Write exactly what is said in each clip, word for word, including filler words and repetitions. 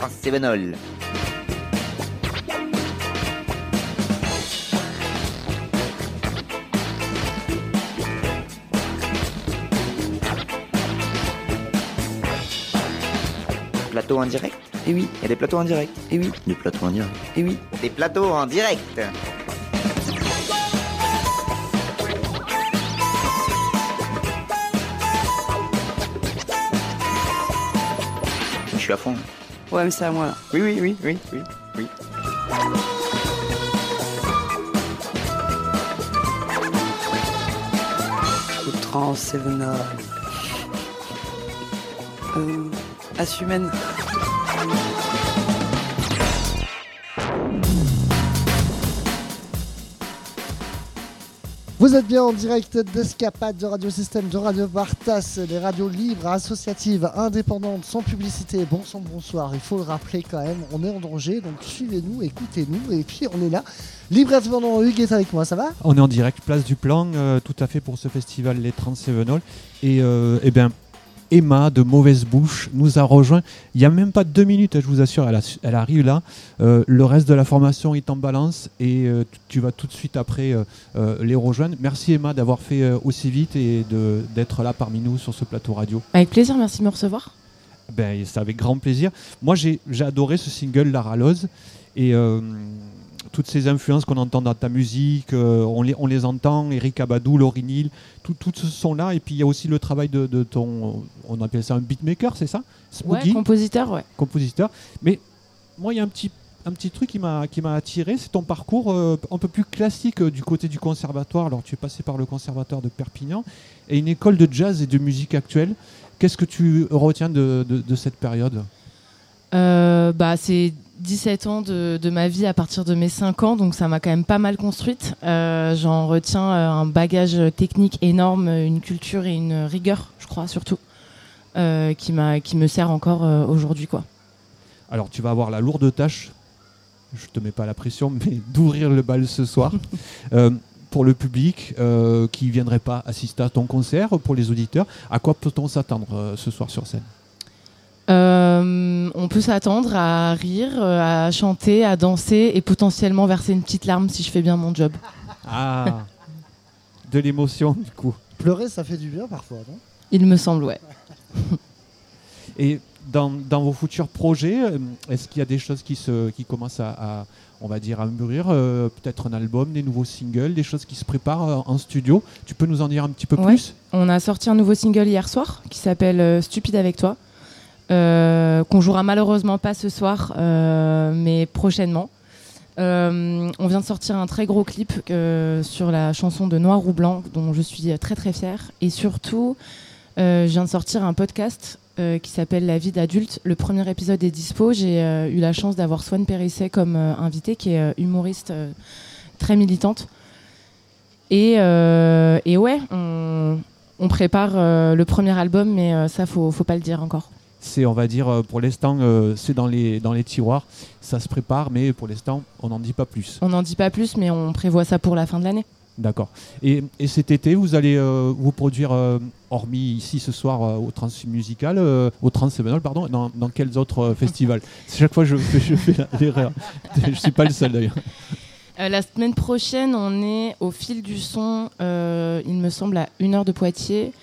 Trans-Cévenol. Plateau en direct? Eh oui, il y a des plateaux en direct. Eh oui, des plateaux en direct. Eh oui, des plateaux en direct. Je suis à fond. Ouais, mais c'est à moi là. Oui, oui, oui, oui, oui, oui. Trans-Cévenol. Euh, Assumène. Vous êtes bien en direct d'Escapade de Radio Système, de Radio Vartas, les radios libres, associatives, indépendantes, sans publicité. Bon sang, bonsoir, il faut le rappeler quand même, on est en danger, donc suivez-nous, écoutez-nous, et puis on est là. Libre et indépendant, Hugues est avec moi, ça va ? On est en direct, place du Plan, euh, tout à fait pour ce festival Les Trans-Cévenol. Et euh, eh bien, Emma de Mauvaise Bouche nous a rejoint il n'y a même pas deux minutes, je vous assure, elle, a, elle arrive là. Euh, le reste de la formation est en balance et euh, tu vas tout de suite après euh, euh, les rejoindre. Merci Emma d'avoir fait euh, aussi vite et de, d'être là parmi nous sur ce plateau radio. Avec plaisir, merci de me recevoir. Ben, c'est avec grand plaisir. Moi j'ai, j'ai adoré ce single La Râleuse et euh, toutes ces influences qu'on entend dans ta musique, euh, on, les, on les entend, Eric Abadou, Lauryn Hill, tout, tout ce son-là. Et puis il y a aussi le travail de, de ton, on appelle ça un beatmaker, c'est ça ? Smoggy. Ouais, compositeur, ouais. Compositeur. Mais moi, il y a un petit, un petit truc qui m'a, qui m'a attiré, c'est ton parcours euh, un peu plus classique euh, du côté du conservatoire. Alors tu es passé par le conservatoire de Perpignan et une école de jazz et de musique actuelle. Qu'est-ce que tu retiens de, de, de cette période ? euh, bah, C'est dix-sept ans de, de ma vie à partir de mes cinq ans, donc ça m'a quand même pas mal construite. Euh, j'en retiens euh, un bagage technique énorme, une culture et une rigueur, je crois, surtout, euh, qui, m'a, qui me sert encore euh, aujourd'hui, quoi. Alors tu vas avoir la lourde tâche, je te mets pas la pression, mais d'ouvrir le bal ce soir. euh, pour le public euh, qui ne viendrait pas assister à ton concert, pour les auditeurs, à quoi peut-on s'attendre euh, ce soir sur scène ? Euh, on peut s'attendre à rire, à chanter, à danser et potentiellement verser une petite larme si je fais bien mon job. Ah, de l'émotion du coup. Pleurer, ça fait du bien parfois, non ? Il me semble, ouais. Et dans, dans vos futurs projets, est-ce qu'il y a des choses qui, se, qui commencent à, à, on va dire, à mûrir, euh, peut-être un album, des nouveaux singles, des choses qui se préparent euh, en studio ? Tu peux nous en dire un petit peu ouais. plus ? On a sorti un nouveau single hier soir qui s'appelle euh, Stupide avec toi. Euh, qu'on jouera malheureusement pas ce soir, euh, mais prochainement. Euh, on vient de sortir un très gros clip euh, sur la chanson de Noir ou Blanc, dont je suis très très fière. Et surtout, euh, je viens de sortir un podcast euh, qui s'appelle La vie d'adulte. Le premier épisode est dispo. J'ai euh, eu la chance d'avoir Swan Périsset comme euh, invitée, qui est euh, humoriste euh, très militante. Et, euh, et ouais, on, on prépare euh, le premier album, mais euh, ça, faut, faut pas le dire encore. C'est, on va dire, pour l'instant, euh, c'est dans les, dans les tiroirs. Ça se prépare, mais pour l'instant, on n'en dit pas plus. On n'en dit pas plus, mais on prévoit ça pour la fin de l'année. D'accord. Et, et cet été, vous allez euh, vous produire, euh, hormis ici ce soir euh, au Transmusical, euh, au Trans-Cévenol, pardon, dans, dans quels autres euh, festivals ? Chaque fois, je, je fais l'erreur. Je ne suis pas le seul, d'ailleurs. Euh, la semaine prochaine, on est au Fil du Son, euh, il me semble, à une heure de Poitiers.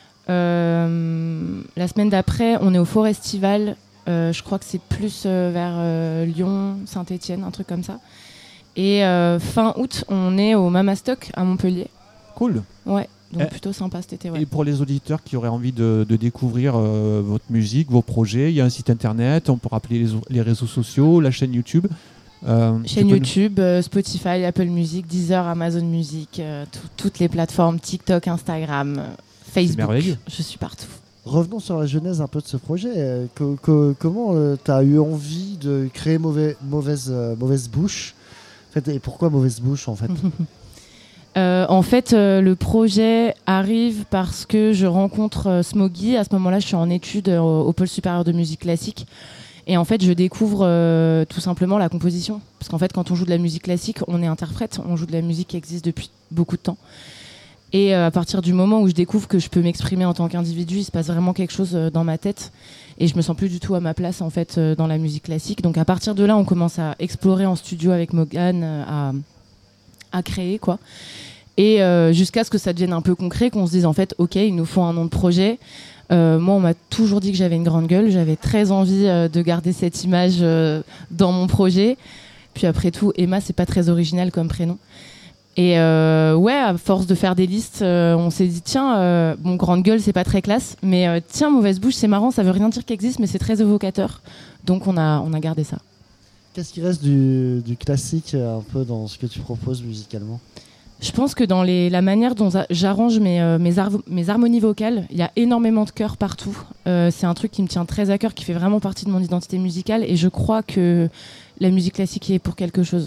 Euh, la semaine d'après, on est au Forestival. Euh, je crois que c'est plus euh, vers euh, Lyon, Saint-Étienne, un truc comme ça. Et euh, fin août, on est au Mamastock à Montpellier. Cool. Ouais, donc et, plutôt sympa cet été. Ouais. Et pour les auditeurs qui auraient envie de, de découvrir euh, votre musique, vos projets, il y a un site internet, on peut rappeler les, les réseaux sociaux, la chaîne YouTube. Euh, chaîne YouTube, nous... euh, Spotify, Apple Music, Deezer, Amazon Music, euh, toutes les plateformes, TikTok, Instagram. Facebook, je suis partout. Revenons sur la genèse un peu de ce projet. Euh, que, que, comment euh, tu as eu envie de créer mauvais, mauvaise, euh, mauvaise Bouche en fait, et pourquoi Mauvaise Bouche en fait euh, En fait, euh, le projet arrive parce que je rencontre euh, Smoggy. À ce moment-là, je suis en études euh, au Pôle supérieur de musique classique. Et en fait, je découvre euh, tout simplement la composition. Parce qu'en fait, quand on joue de la musique classique, on est interprète. On joue de la musique qui existe depuis beaucoup de temps. Et euh, à partir du moment où je découvre que je peux m'exprimer en tant qu'individu, il se passe vraiment quelque chose euh, dans ma tête. Et je me sens plus du tout à ma place en fait euh, dans la musique classique. Donc à partir de là, on commence à explorer en studio avec Morgane, euh, à, à créer quoi. Et euh, jusqu'à ce que ça devienne un peu concret, qu'on se dise en fait, ok, il nous faut un nom de projet. Euh, moi, on m'a toujours dit que j'avais une grande gueule. J'avais très envie euh, de garder cette image euh, dans mon projet. Puis après tout, Emma, c'est pas très original comme prénom. Et euh, ouais, à force de faire des listes, euh, on s'est dit tiens, euh, bon, grande gueule, c'est pas très classe, mais euh, tiens, mauvaise bouche, c'est marrant, ça veut rien dire qu'il existe, mais c'est très évocateur. Donc on a, on a gardé ça. Qu'est-ce qui reste du, du classique un peu dans ce que tu proposes musicalement ? Je pense que dans les, la manière dont j'arrange mes, euh, mes, ar- mes harmonies vocales, il y a énormément de chœurs partout. Euh, c'est un truc qui me tient très à cœur, qui fait vraiment partie de mon identité musicale, et je crois que la musique classique y est pour quelque chose.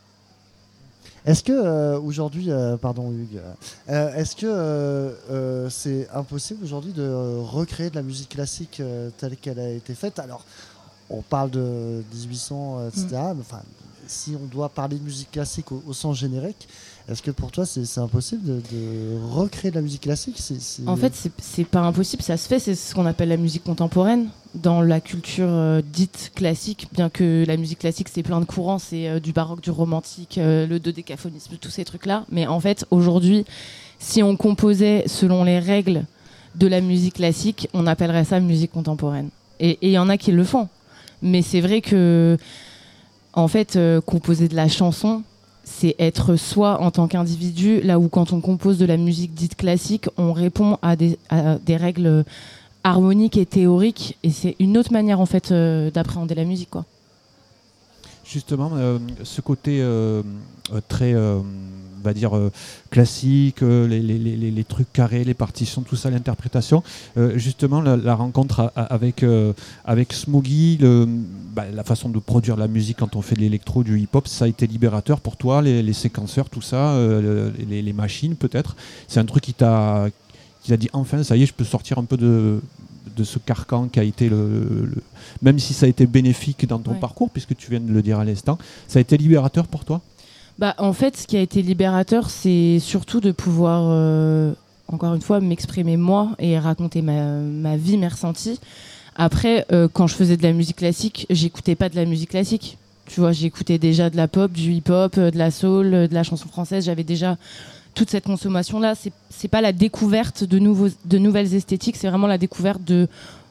Est-ce que euh, aujourd'hui, euh, pardon Hugues, euh, est-ce que euh, euh, c'est impossible aujourd'hui de euh, recréer de la musique classique euh, telle qu'elle a été faite ? Alors, on parle de dix-huit cents, et cetera. Mm. Mais, enfin, si on doit parler de musique classique au, au sens générique, est-ce que pour toi c'est, c'est impossible de, de recréer de la musique classique ? c'est, c'est... En fait, c'est, c'est pas impossible, ça se fait. C'est ce qu'on appelle la musique contemporaine dans la culture euh, dite classique, bien que la musique classique c'est plein de courants, c'est euh, du baroque, du romantique, euh, le dodécaphonisme, tous ces trucs-là. Mais en fait, aujourd'hui, si on composait selon les règles de la musique classique, on appellerait ça musique contemporaine. Et il y en a qui le font. Mais c'est vrai que, en fait, euh, composer de la chanson, c'est être soi en tant qu'individu, là où quand on compose de la musique dite classique, on répond à des, à des règles harmoniques et théoriques, et c'est une autre manière en fait euh, d'appréhender la musique, quoi. Justement, euh, ce côté euh, euh, très, euh, on va dire, euh, classique, euh, les, les, les, les trucs carrés, les partitions, tout ça, l'interprétation, euh, justement, la, la rencontre a, a, avec, euh, avec Smoggy, le, bah, la façon de produire la musique quand on fait de l'électro, du hip-hop, ça a été libérateur pour toi, les, les séquenceurs, tout ça, euh, les, les machines peut-être. C'est un truc qui t'a, qui t'a dit, enfin, ça y est, je peux sortir un peu de... de ce carcan qui a été le, le... Même si ça a été bénéfique dans ton ouais. parcours, puisque tu viens de le dire à l'instant, ça a été libérateur pour toi ? Bah, en fait, ce qui a été libérateur, c'est surtout de pouvoir, euh, encore une fois, m'exprimer moi et raconter ma, ma vie, mes ressentis. Après, euh, quand je faisais de la musique classique, j'écoutais pas de la musique classique. Tu vois, j'écoutais déjà de la pop, du hip-hop, de la soul, de la chanson française. J'avais déjà toute cette consommation-là. C'est, c'est pas la découverte de, nouveaux, de nouvelles esthétiques, c'est vraiment la découverte de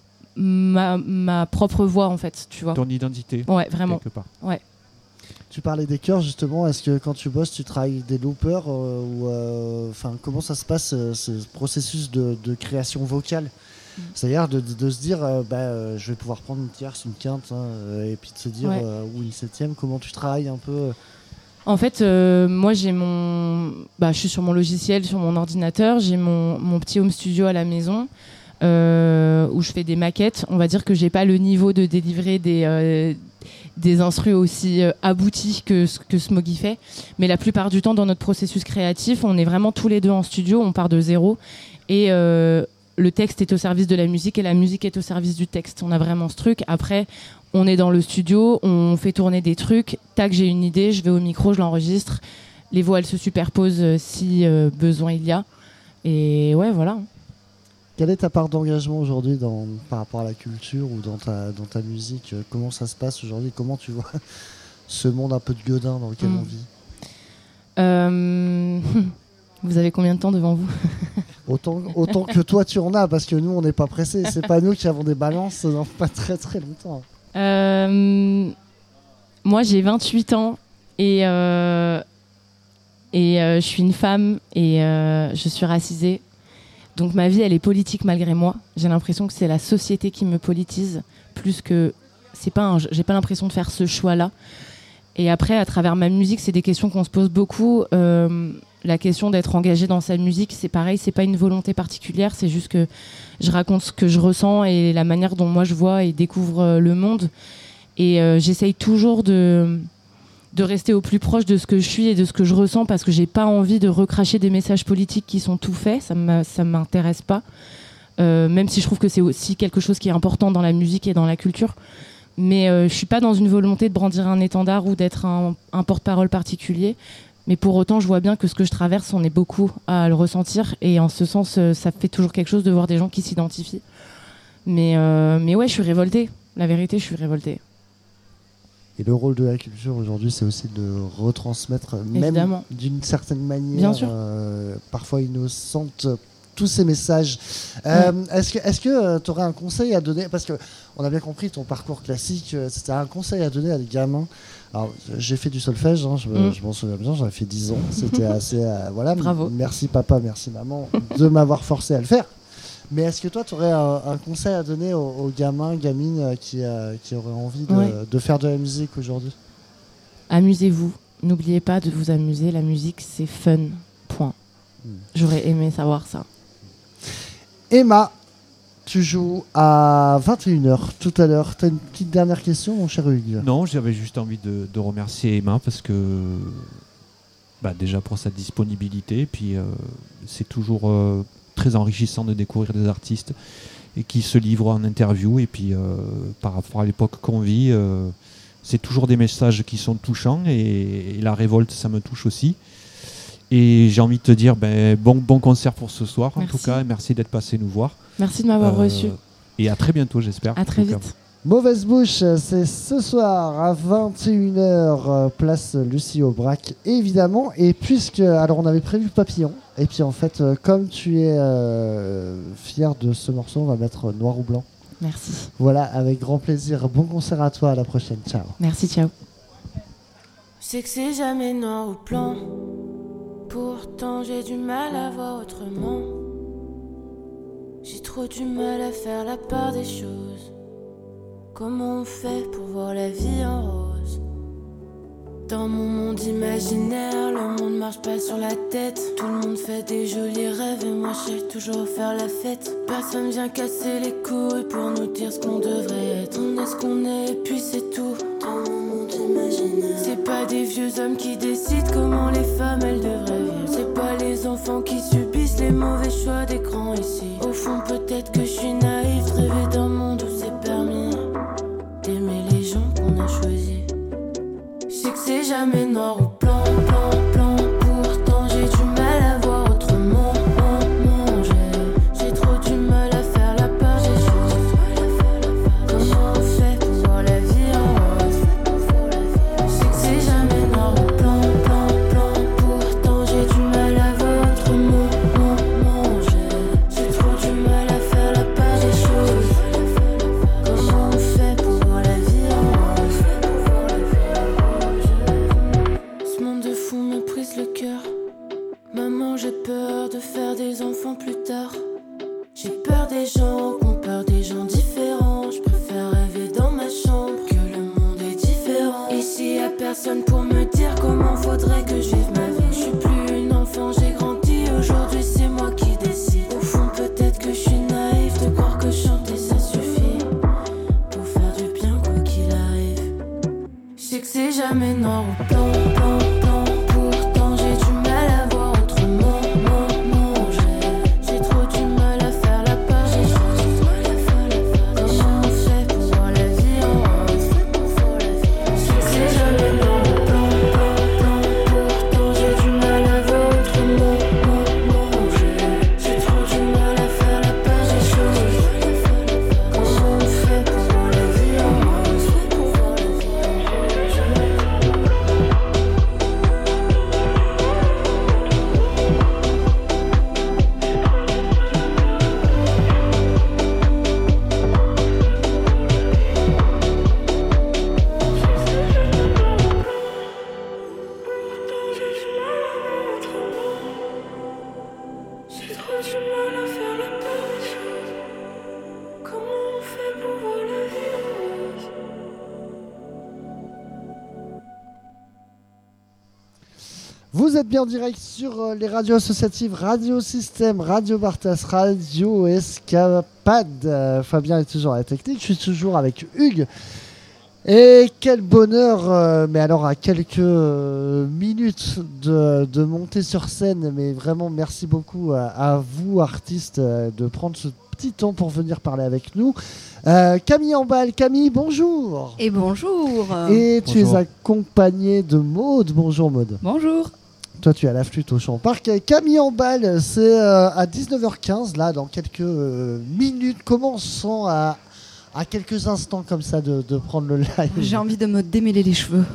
ma, ma propre voix, en fait. Tu vois. Ton identité. Ouais, vraiment. Quelque part. Ouais. Tu parlais des chœurs justement, est-ce que quand tu bosses tu travailles avec des loopers euh, ou euh, comment ça se passe euh, ce processus de, de création vocale ? mmh. C'est-à-dire de, de, de se dire euh, bah, euh, je vais pouvoir prendre une tierce, une quinte hein, euh, et puis de se dire ouais. euh, ou une septième, comment tu travailles un peu euh... En fait, euh, moi j'ai mon, bah, je suis sur mon logiciel, sur mon ordinateur, j'ai mon, mon petit home studio à la maison. Euh, où je fais des maquettes. On va dire que j'ai pas le niveau de délivrer des, euh, des instrus aussi euh, aboutis que ce que Smoggy fait, mais la plupart du temps dans notre processus créatif on est vraiment tous les deux en studio, on part de zéro et euh, le texte est au service de la musique et la musique est au service du texte. On a vraiment ce truc. Après on est dans le studio, on fait tourner des trucs, tac, j'ai une idée, je vais au micro, je l'enregistre, les voix elles se superposent si euh, besoin il y a, et ouais voilà. Quelle est ta part d'engagement aujourd'hui dans, par rapport à la culture ou dans ta, dans ta musique ? Comment ça se passe aujourd'hui ? Comment tu vois ce monde un peu de gueudin dans lequel mmh. on vit ? euh... Vous avez combien de temps devant vous ? autant, autant que toi tu en as, parce que nous on n'est pas pressés. C'est pas nous qui avons des balances dans pas très très longtemps. Euh... Moi j'ai vingt-huit ans et, euh... et euh, je suis une femme et euh, je suis racisée. Donc ma vie, elle est politique malgré moi. J'ai l'impression que c'est la société qui me politise plus que c'est pas un, j'ai pas l'impression de faire ce choix-là. Et après, à travers ma musique, c'est des questions qu'on se pose beaucoup. Euh, la question d'être engagé dans sa musique, c'est pareil, c'est pas une volonté particulière, c'est juste que je raconte ce que je ressens et la manière dont moi je vois et découvre le monde. Et euh, j'essaye toujours de de rester au plus proche de ce que je suis et de ce que je ressens, parce que j'ai pas envie de recracher des messages politiques qui sont tout faits, ça m'a, ça m'intéresse pas, euh, même si je trouve que c'est aussi quelque chose qui est important dans la musique et dans la culture, mais euh, je suis pas dans une volonté de brandir un étendard ou d'être un, un porte-parole particulier. Mais pour autant, je vois bien que ce que je traverse, on est beaucoup à le ressentir. Et en ce sens, euh, ça fait toujours quelque chose de voir des gens qui s'identifient. Mais, euh, mais ouais, je suis révoltée. La vérité, je suis révoltée. Et le rôle de la culture aujourd'hui, c'est aussi de retransmettre, Évidemment. même d'une certaine manière, Bien sûr. euh, parfois innocente, tous ces messages. Euh, Ouais. Est-ce que est-ce que tu aurais un conseil à donner? Parce qu'on a bien compris ton parcours classique, euh, c'était un conseil à donner à des gamins. Alors, j'ai fait du solfège, hein, je, me- Mm. je m'en souviens bien, j'en ai fait dix ans. C'était assez. euh, voilà. Bravo. Merci papa, merci maman de m'avoir forcé à le faire. Mais est-ce que toi, tu aurais un, un conseil à donner aux, aux gamins, gamines euh, qui, euh, qui auraient envie de, Ouais. de faire de la musique aujourd'hui? Amusez-vous. N'oubliez pas de vous amuser. La musique, c'est fun. Point. Mm. J'aurais aimé savoir ça. Emma, tu joues à vingt et une heures tout à l'heure. Tu as une petite dernière question, mon cher Hugues? Non, j'avais juste envie de, de remercier Emma parce que bah, déjà pour sa disponibilité, puis euh, c'est toujours euh, très enrichissant de découvrir des artistes et qui se livrent en interview. Et puis euh, par rapport à l'époque qu'on vit, euh, c'est toujours des messages qui sont touchants et, et la révolte, ça me touche aussi. Et j'ai envie de te dire ben, bon, bon concert pour ce soir en Merci. tout cas. Et merci d'être passé nous voir. Merci de m'avoir Euh, reçu. Et à très bientôt, j'espère. À très En tout cas. vite. Mauvaise bouche, c'est ce soir à vingt et une heures, euh, place Lucie Aubrac, évidemment. Et puisque, alors on avait prévu Papillon, et puis en fait, euh, comme tu es euh, fier de ce morceau, on va mettre noir ou blanc. Merci. Voilà, avec grand plaisir. Bon concert à toi, à la prochaine. Ciao. Merci, ciao. Je sais que c'est jamais noir ou blanc. Pourtant j'ai du mal à voir autrement. J'ai trop du mal à faire la part des choses. Comment on fait pour voir la vie en rose? Dans mon monde imaginaire, le monde marche pas sur la tête. Tout le monde fait des jolis rêves et moi je sais toujours faire la fête. Personne vient casser les couilles pour nous dire ce qu'on devrait être. On est ce qu'on est et puis c'est tout. Dans mon monde imaginaire, c'est pas des vieux hommes qui décident comment les femmes elles devraient vivre. C'est pas les enfants qui subissent les mauvais choix des grands ici. Au fond peut-être que je suis naïf, de rêver d'un monde où c'est permis d'aimer les gens qu'on a choisis. Je sais que c'est jamais noir ou blanc, blanc, blanc. Pourtant j'ai du mal à voir autrement. Non, non, j'ai, j'ai trop du mal à faire la part des choses. Comment on fait pour voir la vie en rose? Je sais que c'est jamais noir ou blanc, blanc, blanc. Pourtant j'ai du mal à voir autrement. Non, non, j'ai, j'ai trop du mal à faire la part des choses. Comment on fait pour voir la vie en rose? Ce monde de fou me brise le cœur. Maman, j'ai peur de faire des enfants plus tard. J'ai peur des gens, qu'on peur des gens différents. Je préfère rêver dans ma chambre que le monde est différent. Ici y'a personne pour me dire comment faudrait que je vive ma vie. Je suis plus une enfant, j'ai grandi. Aujourd'hui c'est moi qui décide. Au fond peut-être que je suis naïf de croire que chanter ça suffit pour faire du bien quoi qu'il arrive. Je sais que c'est jamais noir ou blanc, blanc, blanc. Pourtant j'ai du mal à voir autrement. Non, non, j'ai, j'ai trop du mal à faire la part des choses. Comment on fait pour voir la vie en rose? Je sais que c'est jamais noir ou blanc, blanc, blanc. Pourtant j'ai du mal à voir autrement. Non, non, j'ai, j'ai trop du mal à faire la part des choses. Comment on fait pour voir la vie en rose? J'ai trop du mal à faire la part des choses. Comment on fait pour voir la vie en rose? Vous êtes bien en direct sur euh, les radios associatives Radio Système, Radio Bartas, Radio Escapade. Euh, Fabien est toujours à la technique, je suis toujours avec Hugues. Et quel bonheur, euh, mais alors à quelques euh, minutes de, de monter sur scène, mais vraiment merci beaucoup à, à vous artistes euh, de prendre ce petit temps pour venir parler avec nous. Euh, Camille Ambal, Camille, bonjour. Et bonjour. Et tu Bonjour. es accompagnée de Maude, bonjour Maude. Bonjour. toi, tu as la flûte au Champ Parc. Camille en balle, c'est euh, à dix-neuf heures quinze, là, dans quelques euh, minutes. Comment on se sent à, à quelques instants comme ça de, de prendre le live? J'ai envie de me démêler les cheveux.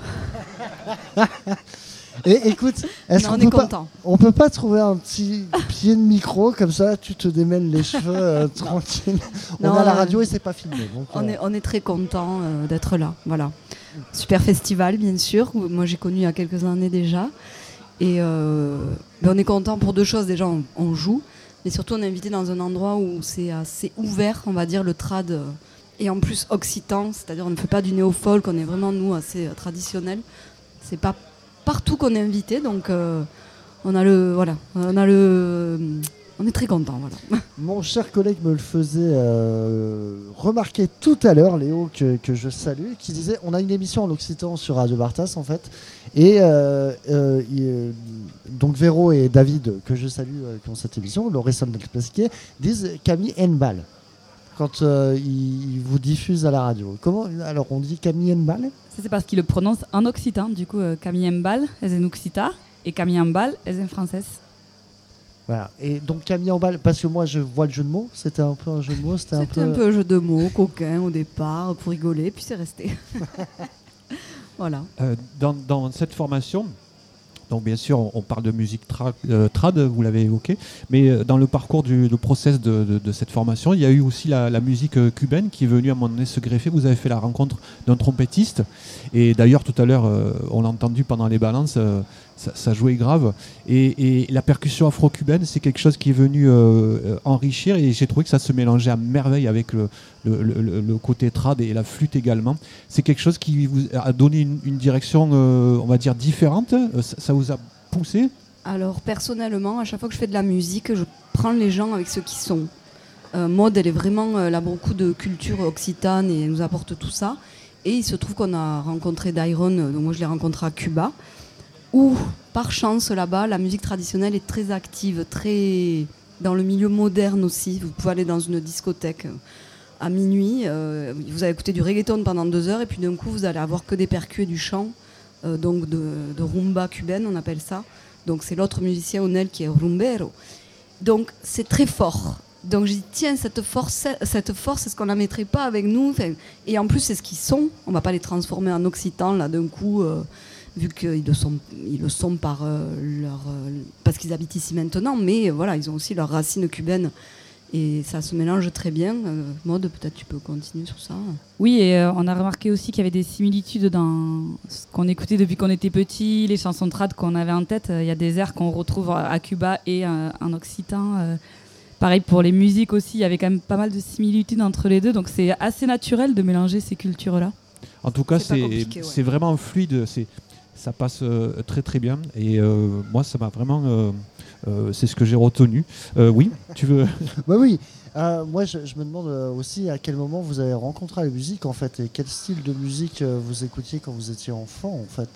Et écoute, est-ce Non, qu'on on est peut pas, content. on peut pas trouver un petit pied de micro comme ça, tu te démêles les cheveux euh, tranquille. Non, on est à la euh, radio et c'est pas filmé. Donc, On euh, est, on est très content euh, d'être là. Voilà. Super festival, bien sûr. où Moi, j'ai connu il y a quelques années déjà. Et euh, ben, on est content pour deux choses. Déjà, on, on joue. Mais surtout, on est invité dans un endroit où c'est assez ouvert, on va dire, le trad. euh, Et en plus, occitan. C'est-à-dire, on ne fait pas du néo-folk. On est vraiment, nous, assez euh, traditionnel. C'est pas partout qu'on est invité. Donc, euh, on a le... Voilà. On a le... On est très content, voilà. Mon cher collègue me le faisait euh, remarquer tout à l'heure, Léo, que, que je salue, qui disait on a une émission en occitan sur Radio Vartas en fait, et euh, euh, il, donc Véro et David, que je salue, euh, qui ont cette émission, l'Oreson del Classique, disent Camille Nbal quand euh, ils, ils vous diffusent à la radio. Comment alors on dit Camille Nbal? Ça, c'est parce qu'il le prononce en occitan. Du coup, euh, Camille Mbal, elle est en occita, et Camille Mbal, elle est en française. Voilà. Et donc Camille en balle, parce que moi je vois le jeu de mots, c'était un peu un jeu de mots, c'était un C'était peu... un peu un jeu de mots, coquin au départ, pour rigoler, puis c'est resté. Voilà. Euh, dans, dans cette formation, donc bien sûr, on, on parle de musique tra- euh, trad, vous l'avez évoqué, mais euh, dans le parcours du le process de, de, de cette formation, il y a eu aussi la, la musique euh, cubaine qui est venue à un moment donné se greffer. Vous avez fait la rencontre d'un trompettiste, et d'ailleurs tout à l'heure, euh, on l'a entendu pendant les balances, euh, ça, ça jouait grave. Et, et la percussion afro-cubaine, c'est quelque chose qui est venu euh, enrichir, et j'ai trouvé que ça se mélangeait à merveille avec le, le, le, le côté trad et la flûte également. C'est quelque chose qui vous a donné une, une direction, euh, on va dire, différente. Ça, ça vous a poussé? Alors personnellement, à chaque fois que je fais de la musique, je prends les gens avec ce qu'ils sont. Euh, Maud, elle est vraiment, elle a beaucoup de culture occitane et elle nous apporte tout ça. Et il se trouve qu'on a rencontré Dairon, donc moi je l'ai rencontré à Cuba, où par chance là-bas, la musique traditionnelle est très active, très dans le milieu moderne aussi. Vous pouvez aller dans une discothèque à minuit, euh, vous allez écouter du reggaeton pendant deux heures et puis d'un coup vous allez avoir que des percus et du chant, euh, donc de, de rumba cubaine, on appelle ça. Donc c'est l'autre musicien Onel qui est rumbero. Donc c'est très fort. Donc j'ai dit tiens, cette force, cette force, est-ce qu'on la mettrait pas avec nous? Enfin, et en plus c'est ce qu'ils sont. On va pas les transformer en occitan là d'un coup, euh, vu qu'ils le sont, ils le sont par euh, leur, euh, parce qu'ils habitent ici maintenant. Mais euh, voilà, ils ont aussi leurs racines cubaines et ça se mélange très bien. Euh, Maud, peut-être tu peux continuer sur ça. Oui, et euh, on a remarqué aussi qu'il y avait des similitudes dans ce qu'on écoutait depuis qu'on était petit, les chansons trad qu'on avait en tête. Il y a des airs qu'on retrouve à Cuba et euh, en occitan. Euh, pareil pour les musiques aussi, il y avait quand même pas mal de similitudes entre les deux, donc c'est assez naturel de mélanger ces cultures-là. En tout cas, C'est pas c'est compliqué, ouais. c'est vraiment fluide, c'est, ça passe euh, très très bien, et euh, moi ça m'a vraiment, euh, euh, c'est ce que j'ai retenu. Euh, oui, tu veux? Bah oui, euh, moi je, je me demande euh, aussi à quel moment vous avez rencontré la musique en fait, et quel style de musique euh, vous écoutiez quand vous étiez enfant en fait.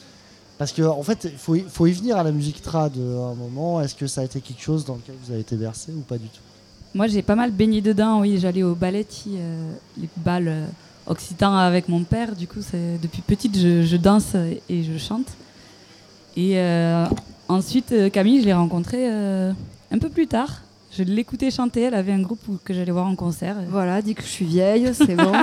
Parce qu'en en fait, il faut, y- faut y venir à la musique trad euh, à un moment. Est-ce que ça a été quelque chose dans lequel vous avez été bercé ou pas du tout? Moi j'ai pas mal baigné dedans, oui, j'allais au balletti, euh, les balles euh, occitans avec mon père, du coup c'est, depuis petite je, je danse et je chante. Et euh, ensuite euh, Camille je l'ai rencontrée euh, un peu plus tard. Je l'écoutais chanter, elle avait un groupe où- que j'allais voir en concert. Voilà, dis que je suis vieille, c'est bon.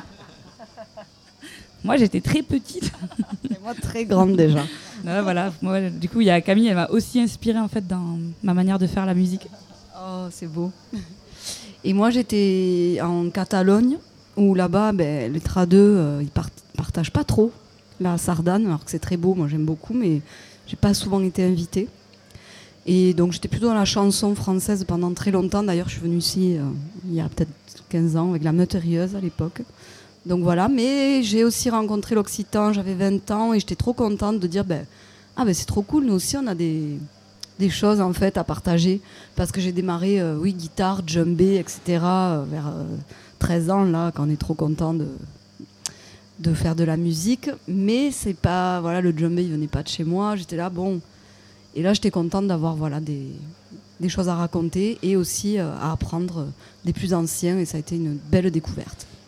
Moi j'étais très petite. Et moi très grande déjà. Euh, voilà, moi, du coup il y a Camille, elle m'a aussi inspirée en fait dans ma manière de faire la musique. Oh, c'est beau. Et moi, j'étais en Catalogne, où là-bas, ben, les tradeux, euh, ils part- partagent pas trop la sardane, alors que c'est très beau, moi j'aime beaucoup, mais j'ai pas souvent été invitée. Et donc j'étais plutôt dans la chanson française pendant très longtemps. D'ailleurs, je suis venue ici euh, il y a peut-être quinze ans, avec la Meuterieuse à l'époque. Donc voilà, mais j'ai aussi rencontré l'Occitan, j'avais vingt ans, et j'étais trop contente de dire, ben, ah ben c'est trop cool, nous aussi on a des... des choses en fait à partager, parce que j'ai démarré euh, oui guitare, djembé, et cetera euh, vers euh, treize ans là, quand on est trop content de de faire de la musique, mais c'est pas voilà, le djembé il venait pas de chez moi, j'étais là bon, et là j'étais contente d'avoir voilà des des choses à raconter et aussi euh, à apprendre des plus anciens, et ça a été une belle découverte.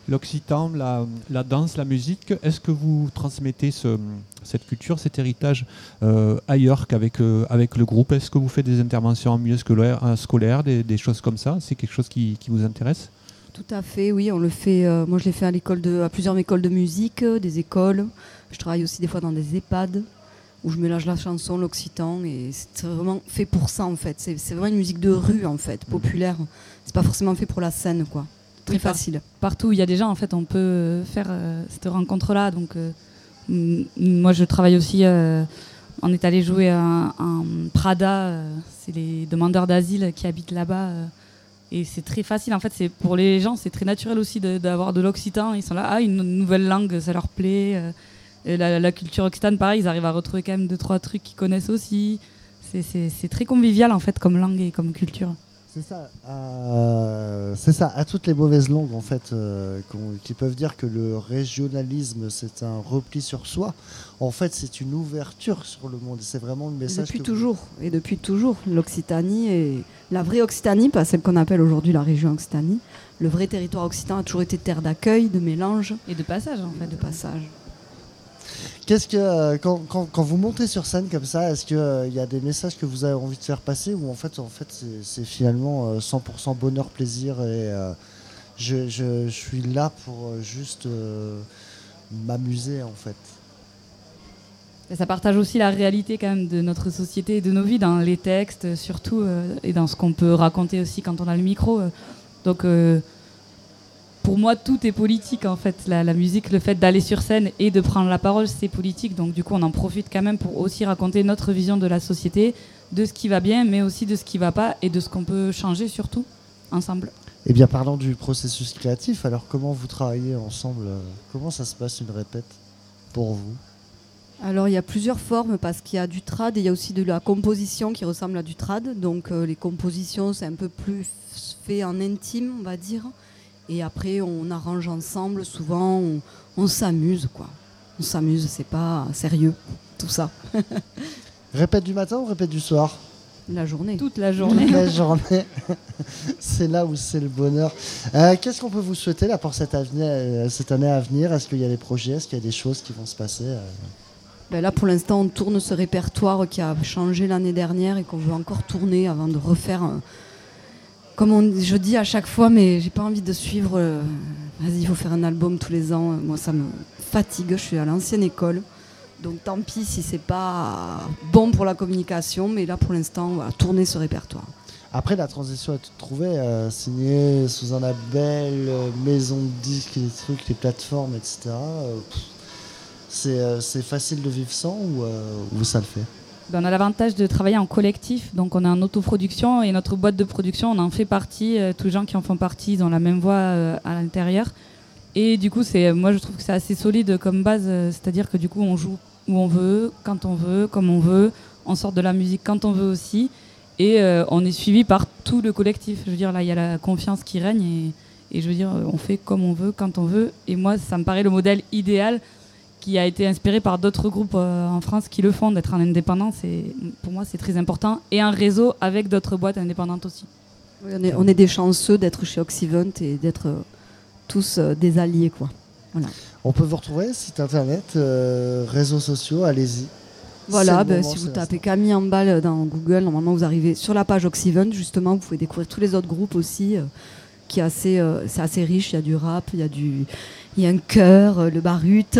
l'occitan, la, la danse, la musique, est-ce que vous transmettez ce, cette culture, cet héritage euh, ailleurs qu'avec euh, avec le groupe? Est-ce que vous faites des interventions en milieu scolaire, euh, scolaire des, des choses comme ça? C'est quelque chose qui, qui vous intéresse? Tout à fait, oui, on le fait. Euh, moi, je l'ai fait à l'école de, à plusieurs écoles de musique, euh, des écoles. Je travaille aussi des fois dans des EHPAD où je mélange la chanson, l'occitan, et c'est vraiment fait pour ça en fait. C'est, c'est vraiment une musique de rue en fait, populaire. C'est pas forcément fait pour la scène, quoi. Très Oui, par- facile. Partout où il y a des gens, en fait, on peut faire euh, cette rencontre-là. Donc, euh, m- moi, je travaille aussi. Euh, on est allé jouer à, à Prada. Euh, c'est les demandeurs d'asile qui habitent là-bas. Euh, et c'est très facile. En fait, c'est pour les gens, c'est très naturel aussi de- d'avoir de l'occitan. Ils sont là, ah, une nouvelle langue, ça leur plaît. Euh, et la, la culture occitane, pareil, ils arrivent à retrouver quand même deux, trois trucs qu'ils connaissent aussi. C'est, c'est, c'est très convivial, en fait, comme langue et comme culture. C'est ça, euh, c'est ça, à toutes les mauvaises langues en fait, euh, qu'on- qui peuvent dire que le régionalisme c'est un repli sur soi. En fait, c'est une ouverture sur le monde. C'est vraiment le Et message. depuis que toujours, et depuis toujours, l'Occitanie est la vraie Occitanie, pas celle qu'on appelle aujourd'hui la région Occitanie. Le vrai territoire occitan a toujours été terre d'accueil, de mélange, Et de passage, en fait. de passage. Qu'est-ce que euh, quand, quand, quand vous montez sur scène comme ça, est-ce qu'il euh, y a des messages que vous avez envie de faire passer ou en fait, en fait, c'est, c'est finalement euh, cent pour cent bonheur, plaisir et euh, je, je, je suis là pour euh, juste euh, m'amuser en fait. Et ça partage aussi la réalité quand même de notre société et de nos vies dans les textes surtout euh, et dans ce qu'on peut raconter aussi quand on a le micro. euh. Donc euh, pour moi tout est politique en fait. La, la musique, le fait d'aller sur scène et de prendre la parole, c'est politique. Donc du coup on en profite quand même pour aussi raconter notre vision de la société, de ce qui va bien mais aussi de ce qui va pas et de ce qu'on peut changer surtout ensemble. Eh bien, parlant du processus créatif, alors comment vous travaillez ensemble euh, Comment ça se passe une répète pour vous? Alors il y a plusieurs formes parce qu'il y a du trad et il y a aussi de la composition qui ressemble à du trad. Donc euh, les compositions c'est un peu plus f- fait en intime on va dire. Et après on arrange ensemble, souvent on, on s'amuse quoi. On s'amuse, c'est pas sérieux tout ça. Répète du matin ou répète du soir? La journée. Toute la journée. La journée, c'est là où c'est le bonheur. Euh, qu'est-ce qu'on peut vous souhaiter là pour cette, avenir, euh, cette année à venir? Est-ce qu'il y a des projets? Est-ce qu'il y a des choses qui vont se passer euh Ben là pour l'instant on tourne ce répertoire qui a changé l'année dernière et qu'on veut encore tourner avant de refaire un... Comme on, je dis à chaque fois, mais j'ai pas envie de suivre. euh, Vas-y, il faut faire un album tous les ans. Moi, ça me fatigue. Je suis à l'ancienne école, donc tant pis si c'est pas bon pour la communication. Mais là, pour l'instant, on va tourner ce répertoire. Après, la transition est toute trouvée, euh, signée sous un label, euh, maison de disques, les trucs, les plateformes, et cetera. Euh, pff, c'est, euh, c'est facile de vivre sans ou, euh, ou ça le fait? Ben, on a l'avantage de travailler en collectif, donc on est en autoproduction et notre boîte de production, on en fait partie, euh, tous les gens qui en font partie, ils ont la même voix euh, à l'intérieur. Et du coup, c'est, moi je trouve que c'est assez solide comme base, euh, c'est-à-dire que du coup on joue où on veut, quand on veut, comme on veut, on sort de la musique quand on veut aussi, et euh, on est suivi par tout le collectif. Je veux dire, là il y a la confiance qui règne et, et je veux dire, on fait comme on veut, quand on veut, et moi ça me paraît le modèle idéal qui a été inspiré par d'autres groupes euh, en France qui le font, d'être en indépendant, c'est, pour moi c'est très important, et un réseau avec d'autres boîtes indépendantes aussi. Oui, on, est, on est des chanceux d'être chez Oxyvent et d'être euh, tous euh, des alliés, quoi. Voilà. On peut vous retrouver, site internet, euh, réseaux sociaux, allez-y. Voilà, C'est le ben, moment, si vous c'est tapez Camille Ambal dans Google, normalement vous arrivez sur la page Oxyvent, justement, vous pouvez découvrir tous les autres groupes aussi, euh, qui est assez, euh, c'est assez riche, il y a du rap, il y a du... Il y a un chœur, euh, le Barut,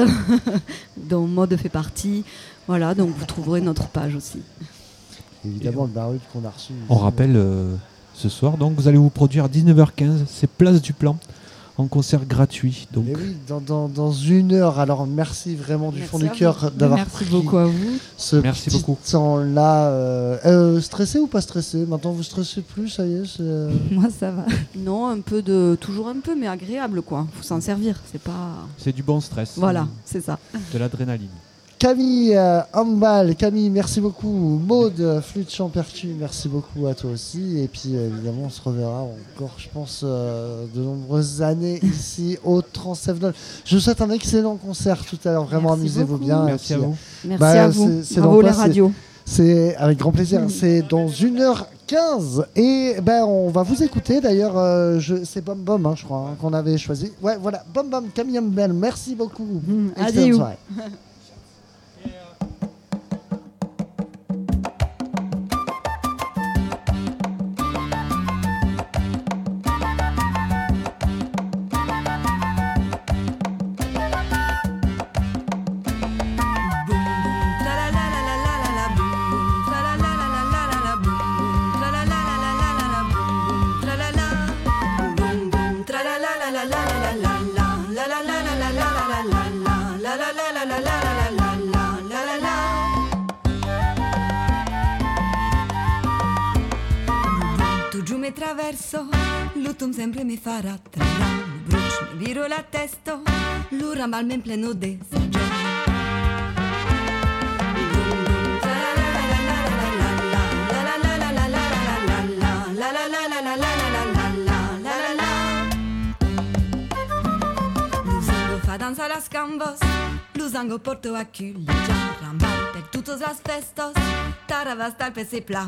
dont Mode fait partie. Voilà, donc vous trouverez notre page aussi. Évidemment, le Barut qu'on a reçu. On rappelle euh, ce soir, donc vous allez vous produire à dix-neuf heures quinze, c'est Place du Plan, en concert gratuit. Donc. Et oui, dans, dans, dans une heure. Alors merci vraiment du Merci fond du à cœur d'avoir Merci pris beaucoup à vous. ce Merci petit beaucoup. temps-là. Euh, euh, stressé ou pas stressé? Maintenant vous stressez plus, ça y est c'est, euh, Moi ça va. Non, un peu de, toujours un peu, mais agréable, quoi. Faut s'en servir, c'est pas... C'est du bon stress. Voilà, c'est ça. De l'adrénaline. Camille euh, Ambal, Camille, merci beaucoup. Maude, flûte chant percu, merci beaucoup à toi aussi. Et puis euh, évidemment, on se reverra encore, je pense, euh, de nombreuses années ici au Transsevenol. Je vous souhaite un excellent concert tout à l'heure. Vraiment, Merci amusez-vous beaucoup. bien. Merci Et à puis, vous. Merci Bah, à vous. c'est- c'est Bravo dans la quoi, radio. C'est avec grand plaisir. C'est dans une heure quinze. Et ben, on va vous écouter. D'ailleurs, euh, je... c'est Bom Bom, hein, je crois, hein, qu'on avait choisi. Ouais, voilà, Bom Bom, Camille Bell. Merci beaucoup. Mmh, adieu. Traverso, l'automne sempre mi farà tremare, brucio, mi viro la testa, l'ura mal in pleno disagio. L'usango fa danza las gambos, l'usango porto a culleggiare, rambar per tutte las festos, taravastar per se pla.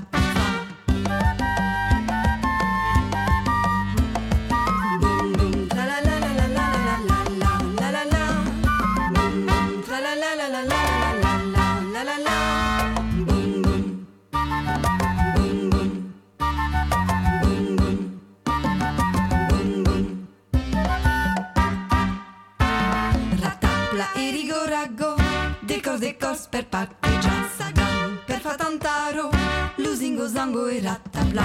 De cos per parteggiare, sagan per fa tantaro, lusingo, zango e rattapla.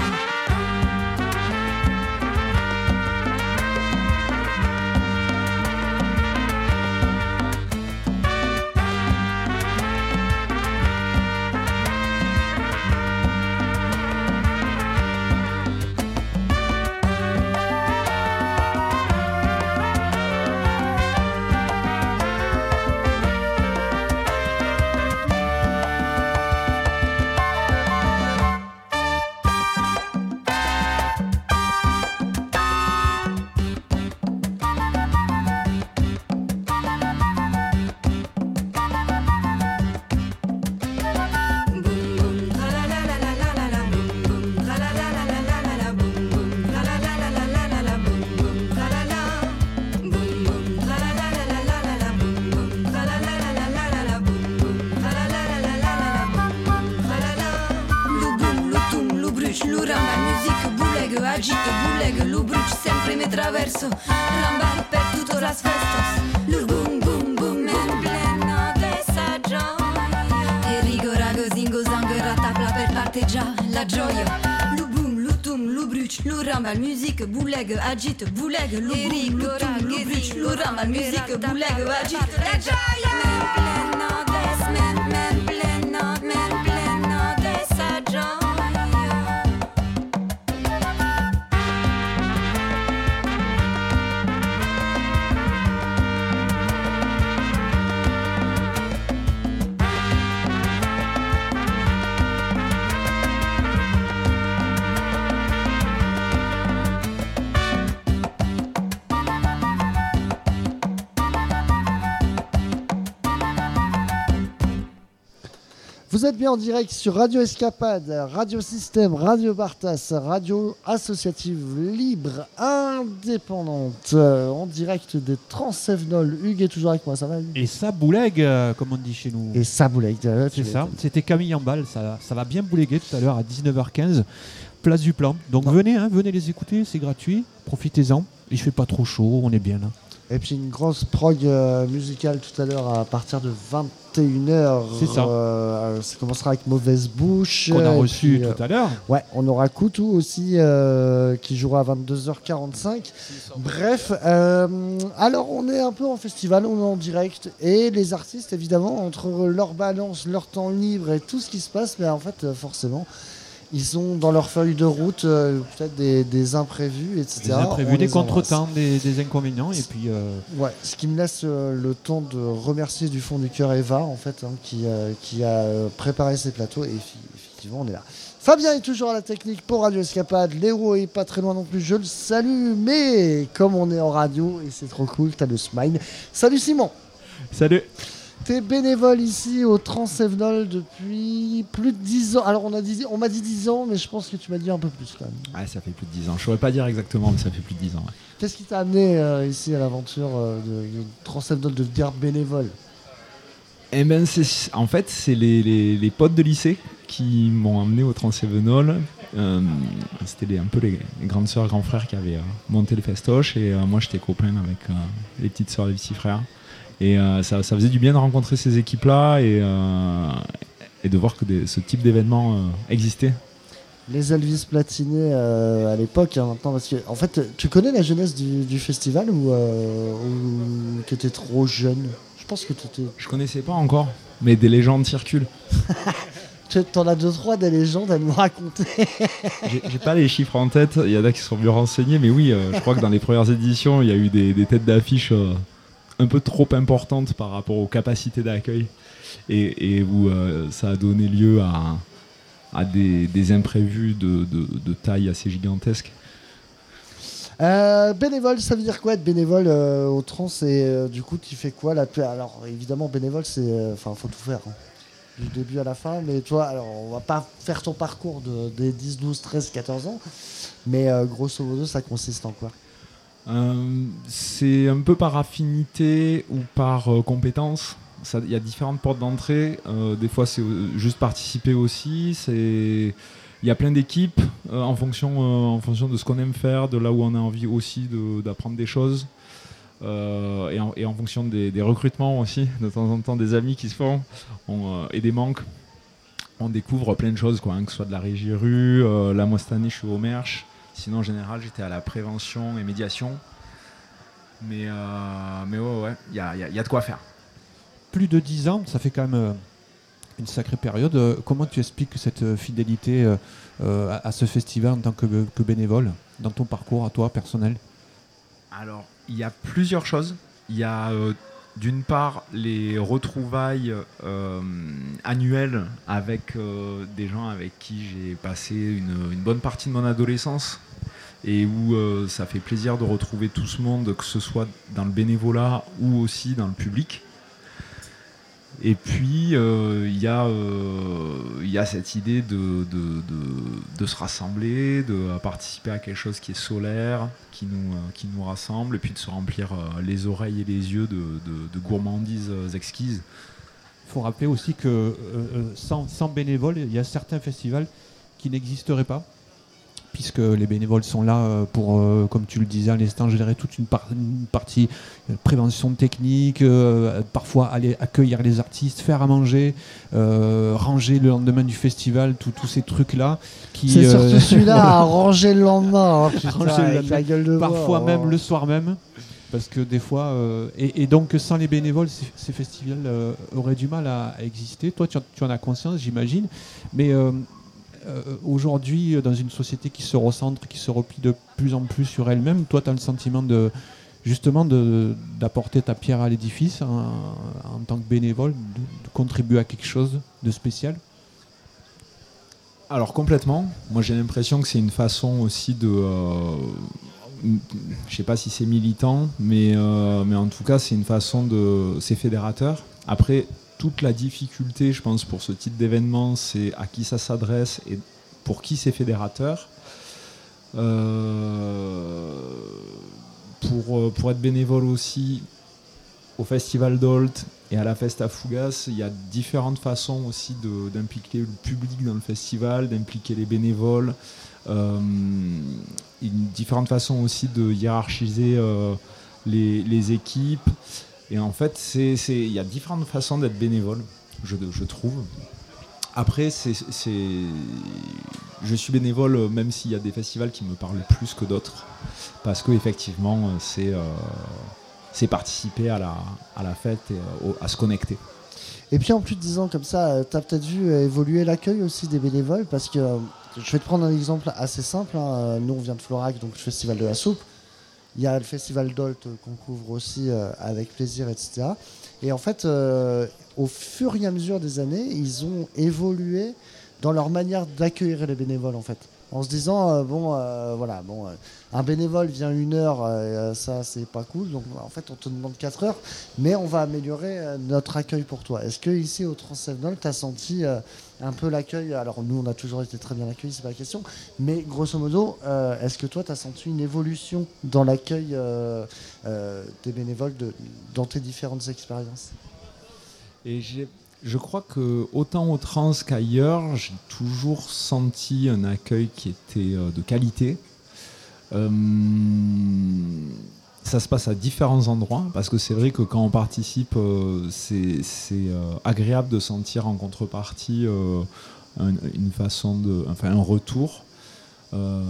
Traverso, rambar per tutto las festos, lu boom boom boom en pleno desaggio. E rigo rago zingo zango e rattapla per parteggiare la gioia. Lu boom, lu tum, lu bruc, lu rambal, musique, bouleg, agite, bouleg, lu boom, lu tum, lu bruc, lu rambal, musique, bouleg, agite, la gioia. Men pleno des, men, men pleno, men pleno desaggio. Vous êtes bien en direct sur Radio Escapade, Radio Système, Radio Bartas, Radio associative libre, indépendante, euh, en direct des Transsévenol. Hugues est toujours avec moi, ça va Hugues? Et ça boulegue, euh, comme on dit chez nous. Et ça boulegue. Euh, C'est ça, c'était Camille Ambal, ça, ça va bien bouleguer tout à l'heure à dix-neuf heures quinze, place du Plan. Donc non. venez, hein, venez les écouter, c'est gratuit, profitez-en. Il fait pas trop chaud, on est bien là. Et puis une grosse prog euh, musicale tout à l'heure à partir de vingt et une heures. C'est ça. Euh, ça commencera avec Mauvaise Bouche. Qu'on a reçu puis, euh, tout à l'heure. Ouais, on aura Koutou aussi euh, qui jouera à vingt-deux heures quarante-cinq. Bref, euh, alors on est un peu en festival, on est en direct. Et les artistes, évidemment, entre leur balance, leur temps libre et tout ce qui se passe, mais en fait, euh, forcément... Ils ont dans leur feuille de route euh, peut-être des, des imprévus, et cetera. Des imprévus, on des contretemps, des, des inconvénients. Et puis, euh... ouais, ce qui me laisse euh, le temps de remercier du fond du cœur Eva, en fait, hein, qui, euh, qui a préparé ces plateaux. Et effectivement, on est là. Fabien est toujours à la technique pour Radio Escapade. Léo est pas très loin non plus, je le salue. Mais comme on est en radio, et c'est trop cool, t'as le smile. Salut Simon. Salut. T'es bénévole ici au Transsévenol depuis plus de dix ans. Alors on, a dit, on m'a dit dix ans, mais je pense que tu m'as dit un peu plus quand même. Ouais, ça fait plus de dix ans. Je ne saurais pas dire exactement, mais ça fait plus de dix ans. Ouais. Qu'est-ce qui t'a amené euh, ici à l'aventure euh, de, de Transsévenol de devenir bénévole? Eh ben, c'est, en fait, c'est les, les, les potes de lycée qui m'ont amené au Transsévenol. Euh, c'était les, un peu les, les grandes sœurs, grands frères qui avaient euh, monté le festoche, et euh, moi j'étais copain avec euh, les petites sœurs et les petits frères. Et euh, ça, ça faisait du bien de rencontrer ces équipes-là et, euh, et de voir que des, ce type d'événement euh, existait. Les Elvis platinés euh, à l'époque, hein, maintenant, parce que en fait, tu connais la jeunesse du, du festival ou, euh, ou tu étais trop jeune? Je pense que tu étais. Je connaissais pas encore, mais des légendes circulent. T'en as deux, trois des légendes à nous raconter. j'ai, j'ai pas les chiffres en tête, il y en a qui sont mieux renseignés, mais oui, euh, je crois que dans les premières éditions, il y a eu des, des têtes d'affiche euh, un peu trop importantes par rapport aux capacités d'accueil, et, et où euh, ça a donné lieu à, à des, des imprévus de, de, de taille assez gigantesque. Euh, bénévole, ça veut dire quoi être bénévole euh, au trans? Et euh, du coup, tu fais quoi là? Alors, évidemment, bénévole, c'est, enfin, euh, faut tout faire. Hein. Du début à la fin, mais toi, alors on va pas faire ton parcours de, des dix, douze, treize, quatorze ans, mais euh, grosso modo, ça consiste en quoi? euh, C'est un peu par affinité ou par euh, compétence. Il y a différentes portes d'entrée. Euh, des fois, c'est juste participer aussi. Il y a plein d'équipes euh, en, fonction, euh, en fonction de ce qu'on aime faire, de là où on a envie aussi de, d'apprendre des choses. Euh, et, en, et en fonction des, des recrutements aussi, de temps en temps des amis qui se font on, euh, et des manques, on découvre plein de choses, quoi, hein, que ce soit de la régie rue. Euh, là, moi cette année je suis au Merch, sinon en général j'étais à la prévention et médiation, mais, euh, mais ouais, ouais, il y a, y, a, y a de quoi faire. Plus de dix ans, ça fait quand même euh, une sacrée période. Euh, comment tu expliques cette fidélité euh, euh, à, à ce festival en tant que, que bénévole, dans ton parcours à toi personnel? Alors, il y a plusieurs choses. Il y a euh, d'une part les retrouvailles euh, annuelles avec euh, des gens avec qui j'ai passé une, une bonne partie de mon adolescence et où euh, ça fait plaisir de retrouver tout ce monde, que ce soit dans le bénévolat ou aussi dans le public. Et puis, euh, il y, euh, y a cette idée de, de, de, de se rassembler, de participer à quelque chose qui est solaire, qui nous, euh, qui nous rassemble, et puis de se remplir euh, les oreilles et les yeux de, de, de gourmandises exquises. Il faut rappeler aussi que euh, sans, sans bénévoles, il y a certains festivals qui n'existeraient pas, puisque les bénévoles sont là pour, euh, comme tu le disais à l'instant, gérer toute une, par- une partie euh, prévention technique, euh, parfois aller accueillir les artistes, faire à manger, euh, ranger le lendemain du festival, tous ces trucs-là. Qui, C'est euh, surtout celui-là à ranger le lendemain, hein, putain, ranger le avec la gueule de parfois bois, même oh. le soir même. Parce que des fois, euh, et, et donc sans les bénévoles, ces, ces festivals euh, auraient du mal à, à exister. Toi, tu en, tu en as conscience, j'imagine. Mais euh, euh, aujourd'hui, dans une société qui se recentre, qui se replie de plus en plus sur elle-même, toi, tu as le sentiment de, justement de, d'apporter ta pierre à l'édifice en, en tant que bénévole, de, de contribuer à quelque chose de spécial? Alors complètement. Moi, j'ai l'impression que c'est une façon aussi de... Euh, je sais pas si c'est militant, mais, euh, mais en tout cas, c'est une façon de... C'est fédérateur. Après, toute la difficulté, je pense, pour ce type d'événement, c'est à qui ça s'adresse et pour qui c'est fédérateur. Euh, pour, pour être bénévole aussi au Festival d'Olt et à la Festa Fougas, il y a différentes façons aussi de, d'impliquer le public dans le festival, d'impliquer les bénévoles. Euh, une différente façon aussi de hiérarchiser euh, les, les équipes. Et en fait, c'est, c'est, il y a différentes façons d'être bénévole, je, je trouve. Après, c'est, c'est, je suis bénévole même s'il y a des festivals qui me parlent plus que d'autres, parce qu'effectivement, c'est, euh, c'est participer à la, à la fête et euh, à se connecter. Et puis en plus de dix ans comme ça, tu as peut-être vu évoluer l'accueil aussi des bénévoles, parce que euh, je vais te prendre un exemple assez simple. Hein. Nous, on vient de Florac, donc le festival de la soupe. Il y a le festival d'Olt qu'on couvre aussi euh, avec plaisir, et cetera. Et en fait, euh, au fur et à mesure des années, ils ont évolué dans leur manière d'accueillir les bénévoles, en fait. en se disant euh, bon euh, voilà bon euh, un bénévole vient une heure, euh, ça c'est pas cool, donc en fait on te demande quatre heures, mais on va améliorer euh, notre accueil pour toi. Est-ce que ici au Transsevenol tu as senti euh, un peu l'accueil? Alors nous on a toujours été très bien accueillis, c'est pas la question, mais grosso modo euh, est-ce que toi tu as senti une évolution dans l'accueil euh, euh, des bénévoles de, dans tes différentes expériences? Et j'ai, je crois que autant au Trans qu'ailleurs, j'ai toujours senti un accueil qui était euh, de qualité. Euh, ça se passe à différents endroits, parce que c'est vrai que quand on participe, euh, c'est, c'est euh, agréable de sentir en contrepartie euh, un, une façon de, enfin un retour. Euh,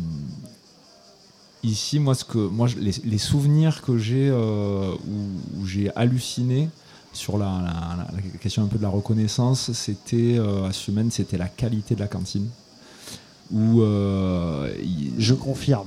ici, moi, ce que, moi, les, les souvenirs que j'ai euh, où, où j'ai halluciné sur la, la, la question un peu de la reconnaissance, c'était euh, à Semaine, c'était la qualité de la cantine. Où, euh, il... Je confirme.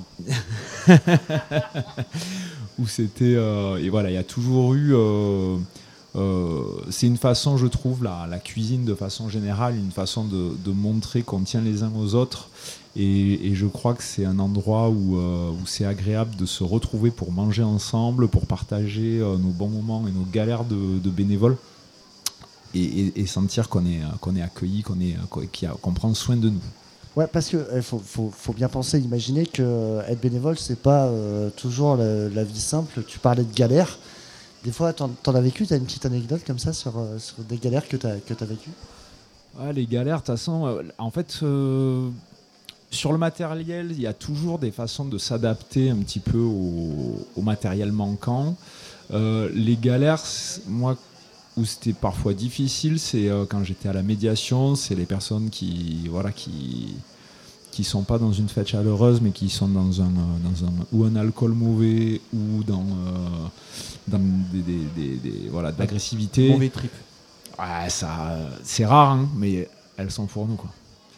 Où c'était euh, et voilà, il y a toujours eu. Euh, euh, c'est une façon, je trouve, la, la cuisine de façon générale, une façon de, de montrer qu'on tient les uns aux autres. Et, et je crois que c'est un endroit où, euh, où c'est agréable de se retrouver pour manger ensemble, pour partager euh, nos bons moments et nos galères de, de bénévoles, et, et, et sentir qu'on est, qu'on est accueilli, qu'on, est, qu'on prend soin de nous. Ouais, parce qu'il eh, faut, faut, faut bien penser, imaginer que euh, être bénévole, c'est pas euh, toujours la, la vie simple. Tu parlais de galères. Des fois, t'en, t'en as vécu, t'as une petite anecdote comme ça sur, euh, sur des galères que t'as, que t'as vécues? Ouais, les galères, de toute façon, euh, en fait, euh, sur le matériel, il y a toujours des façons de s'adapter un petit peu au, au matériel manquant. Euh, les galères, moi, où c'était parfois difficile, c'est euh, quand j'étais à la médiation, c'est les personnes qui, voilà, qui, qui sont pas dans une fête chaleureuse, mais qui sont dans un, dans un ou un alcool mauvais ou dans, euh, dans des, des, des, des voilà, de l'agressivité. Mauvais trip. Ouais, ça, c'est rare, hein, mais elles sont pour nous, quoi.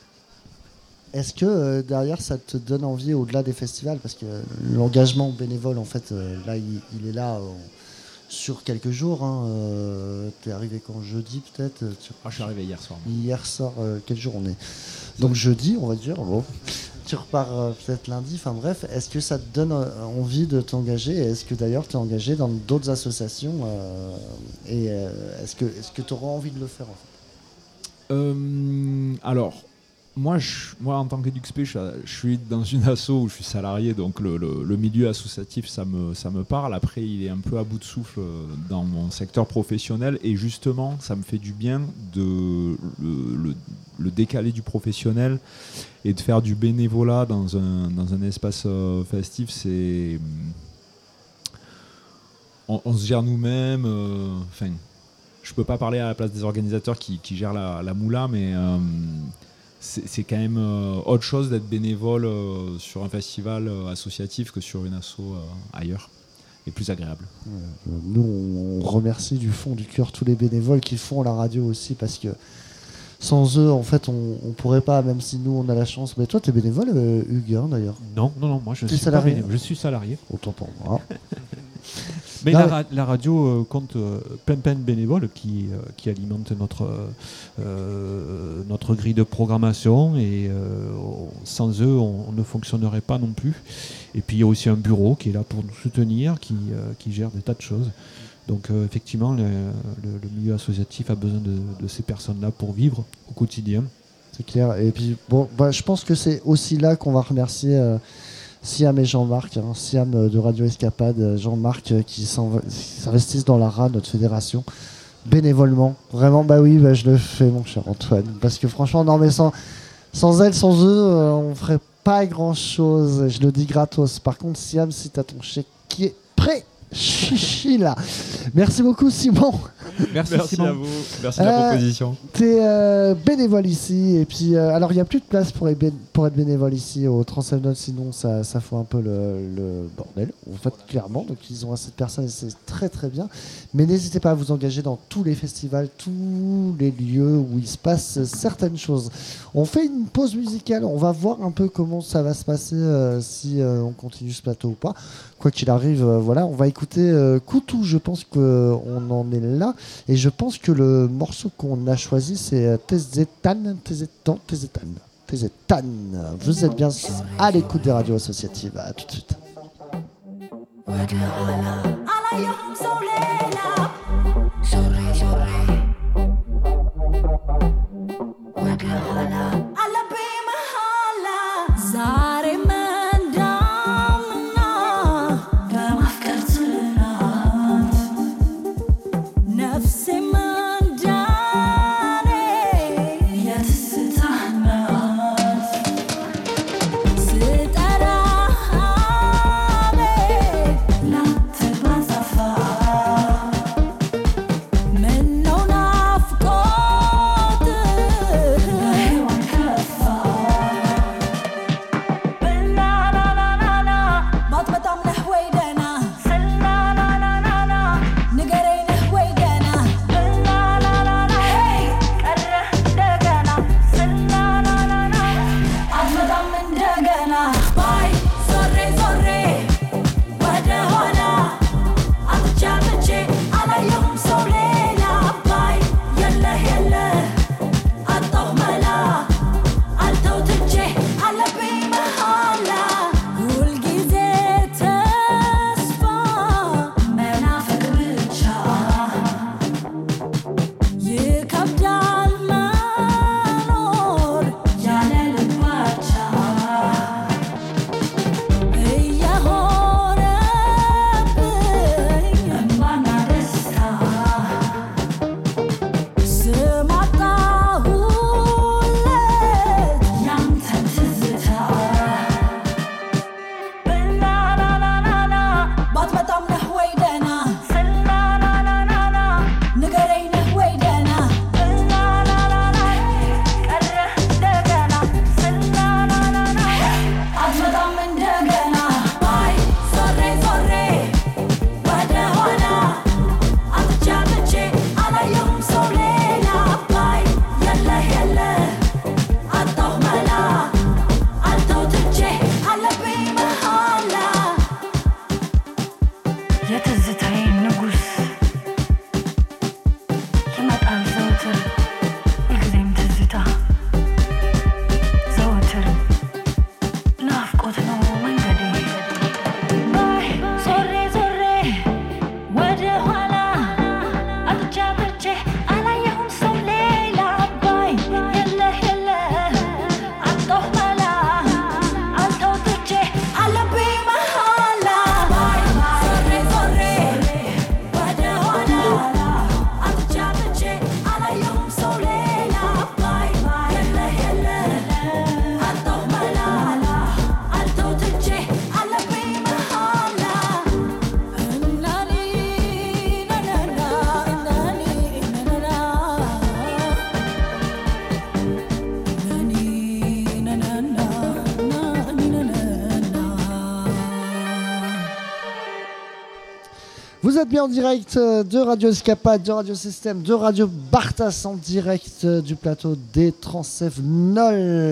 Est-ce que euh, derrière ça te donne envie au-delà des festivals, parce que l'engagement bénévole en fait euh, là il, il est là euh, sur quelques jours, hein, euh, t'es arrivé quand, jeudi peut-être? tu... ah, je suis arrivé hier soir. Hier soir, euh, quel jour on est? Donc jeudi on va dire, bon. Tu repars euh, peut-être lundi, enfin bref, est-ce que ça te donne euh, envie de t'engager? Est-ce que d'ailleurs tu es engagé dans d'autres associations euh, et euh, est-ce que est-ce que tu auras envie de le faire en fait? euh, Alors Moi, je, moi, en tant qu'EduxP, je, je suis dans une asso où je suis salarié, donc le, le, le milieu associatif, ça me, ça me parle. Après, il est un peu à bout de souffle dans mon secteur professionnel, et justement, ça me fait du bien de le, le, le décaler du professionnel et de faire du bénévolat dans un, dans un espace euh, festif. C'est, on, on se gère nous-mêmes. Enfin, euh, je peux pas parler à la place des organisateurs qui, qui gèrent la, la moula, mais euh, C'est, c'est quand même euh, autre chose d'être bénévole euh, sur un festival euh, associatif que sur une asso euh, ailleurs, et plus agréable. Euh, nous, on remercie du fond du cœur tous les bénévoles qui font la radio aussi, parce que sans eux, en fait, on ne pourrait pas, même si nous, on a la chance. Mais toi, tu es bénévole, euh, Hugues, hein, d'ailleurs? Non, non, non, moi, je T'es suis salarié, pas bénévole. Je suis salarié. Autant pour moi. Mais non, la, mais... ra- la radio euh, compte euh, plein plein de bénévoles qui, euh, qui alimentent notre, euh, notre grille de programmation, et euh, on, sans eux on, on ne fonctionnerait pas non plus. Et puis il y a aussi un bureau qui est là pour nous soutenir, qui, euh, qui gère des tas de choses. Donc euh, effectivement le, le, le milieu associatif a besoin de, de ces personnes-là pour vivre au quotidien. C'est clair. Et puis bon, bah, je pense que c'est aussi là qu'on va remercier euh, Siam et Jean-Marc, hein, Siam de Radio Escapade, Jean-Marc euh, qui s'investissent dans l'A R A, notre fédération, bénévolement. Vraiment, bah oui, bah, je le fais, mon cher Antoine. Parce que franchement, non, mais sans, sans elle, sans eux, euh, on ferait pas grand-chose. Je le dis gratos. Par contre, Siam, si tu as ton chèque qui est prêt, chichi là. Merci beaucoup, Simon. Merci, Merci Simon. à vous. Merci de la Euh, proposition. Tu es euh, bénévole ici, et puis euh, alors il n'y a plus de place pour, être bé- pour être bénévole ici au Transsevenol, sinon ça, ça fout un peu le, le bordel, en fait, clairement. Donc ils ont assez de personnes et c'est très très bien. Mais n'hésitez pas à vous engager dans tous les festivals, tous les lieux où il se passe certaines choses. On fait une pause musicale, on va voir un peu comment ça va se passer, euh, si euh, on continue ce plateau ou pas. Quoi qu'il arrive, euh, voilà, on va écouter euh, Koutou, je pense qu'on en est là. Et je pense que le morceau qu'on a choisi, c'est Tezetan, Tezetan, Tezetan. T Z Tan. Vous êtes bien à l'écoute des radios associatives. À tout de suite. Vous êtes bien en direct de Radio Escapade, de Radio Système, de Radio Bartas, en direct du plateau des Transevnol.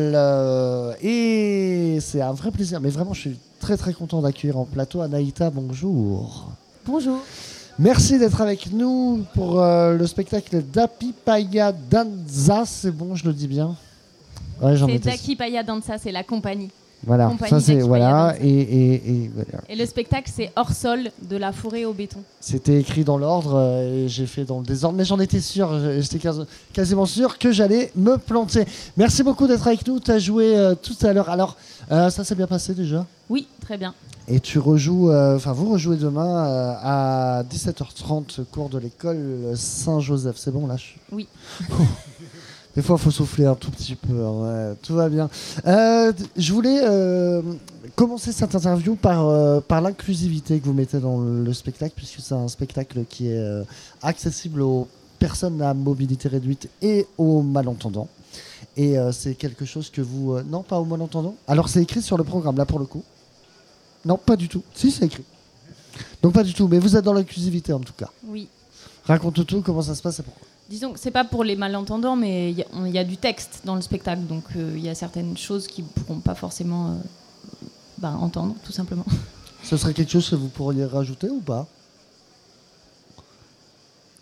Et c'est un vrai plaisir, mais vraiment je suis très très content d'accueillir en plateau Anaïta. Bonjour. Bonjour. Merci d'être avec nous pour euh, le spectacle d'Apipaya Danza. C'est bon, je le dis bien. Ouais, c'est d'Apipaya Danza, c'est la compagnie. Voilà, compagnie ça c'est voilà et, et, et, voilà. Et le spectacle c'est Hors sol de la forêt au béton. C'était écrit dans l'ordre euh, et j'ai fait dans le désordre, mais j'en étais sûr, j'étais quasi, quasiment sûr que j'allais me planter. Merci beaucoup d'être avec nous. Tu as joué euh, tout à l'heure. Alors euh, ça s'est bien passé déjà? Oui, très bien. Et tu rejoues, enfin euh, vous rejouez demain euh, à dix-sept heures trente, cours de l'école Saint-Joseph. C'est bon là? Oui. Des fois, il faut souffler un tout petit peu. Hein, ouais, tout va bien. Euh, je voulais euh, commencer cette interview par, euh, par l'inclusivité que vous mettez dans le, le spectacle, puisque c'est un spectacle qui est euh, accessible aux personnes à mobilité réduite et aux malentendants. Et euh, c'est quelque chose que vous... Euh, non, pas aux malentendants. Alors, c'est écrit sur le programme, là, pour le coup. Non, pas du tout. Si, c'est écrit. Donc, pas du tout. Mais vous êtes dans l'inclusivité, en tout cas. Oui. Raconte tout, comment ça se passe et pourquoi. Disons que c'est pas pour les malentendants, mais il y, y a du texte dans le spectacle, donc il euh, y a certaines choses qu'ils ne pourront pas forcément euh, bah, entendre, tout simplement. Ce serait quelque chose que vous pourriez rajouter ou pas?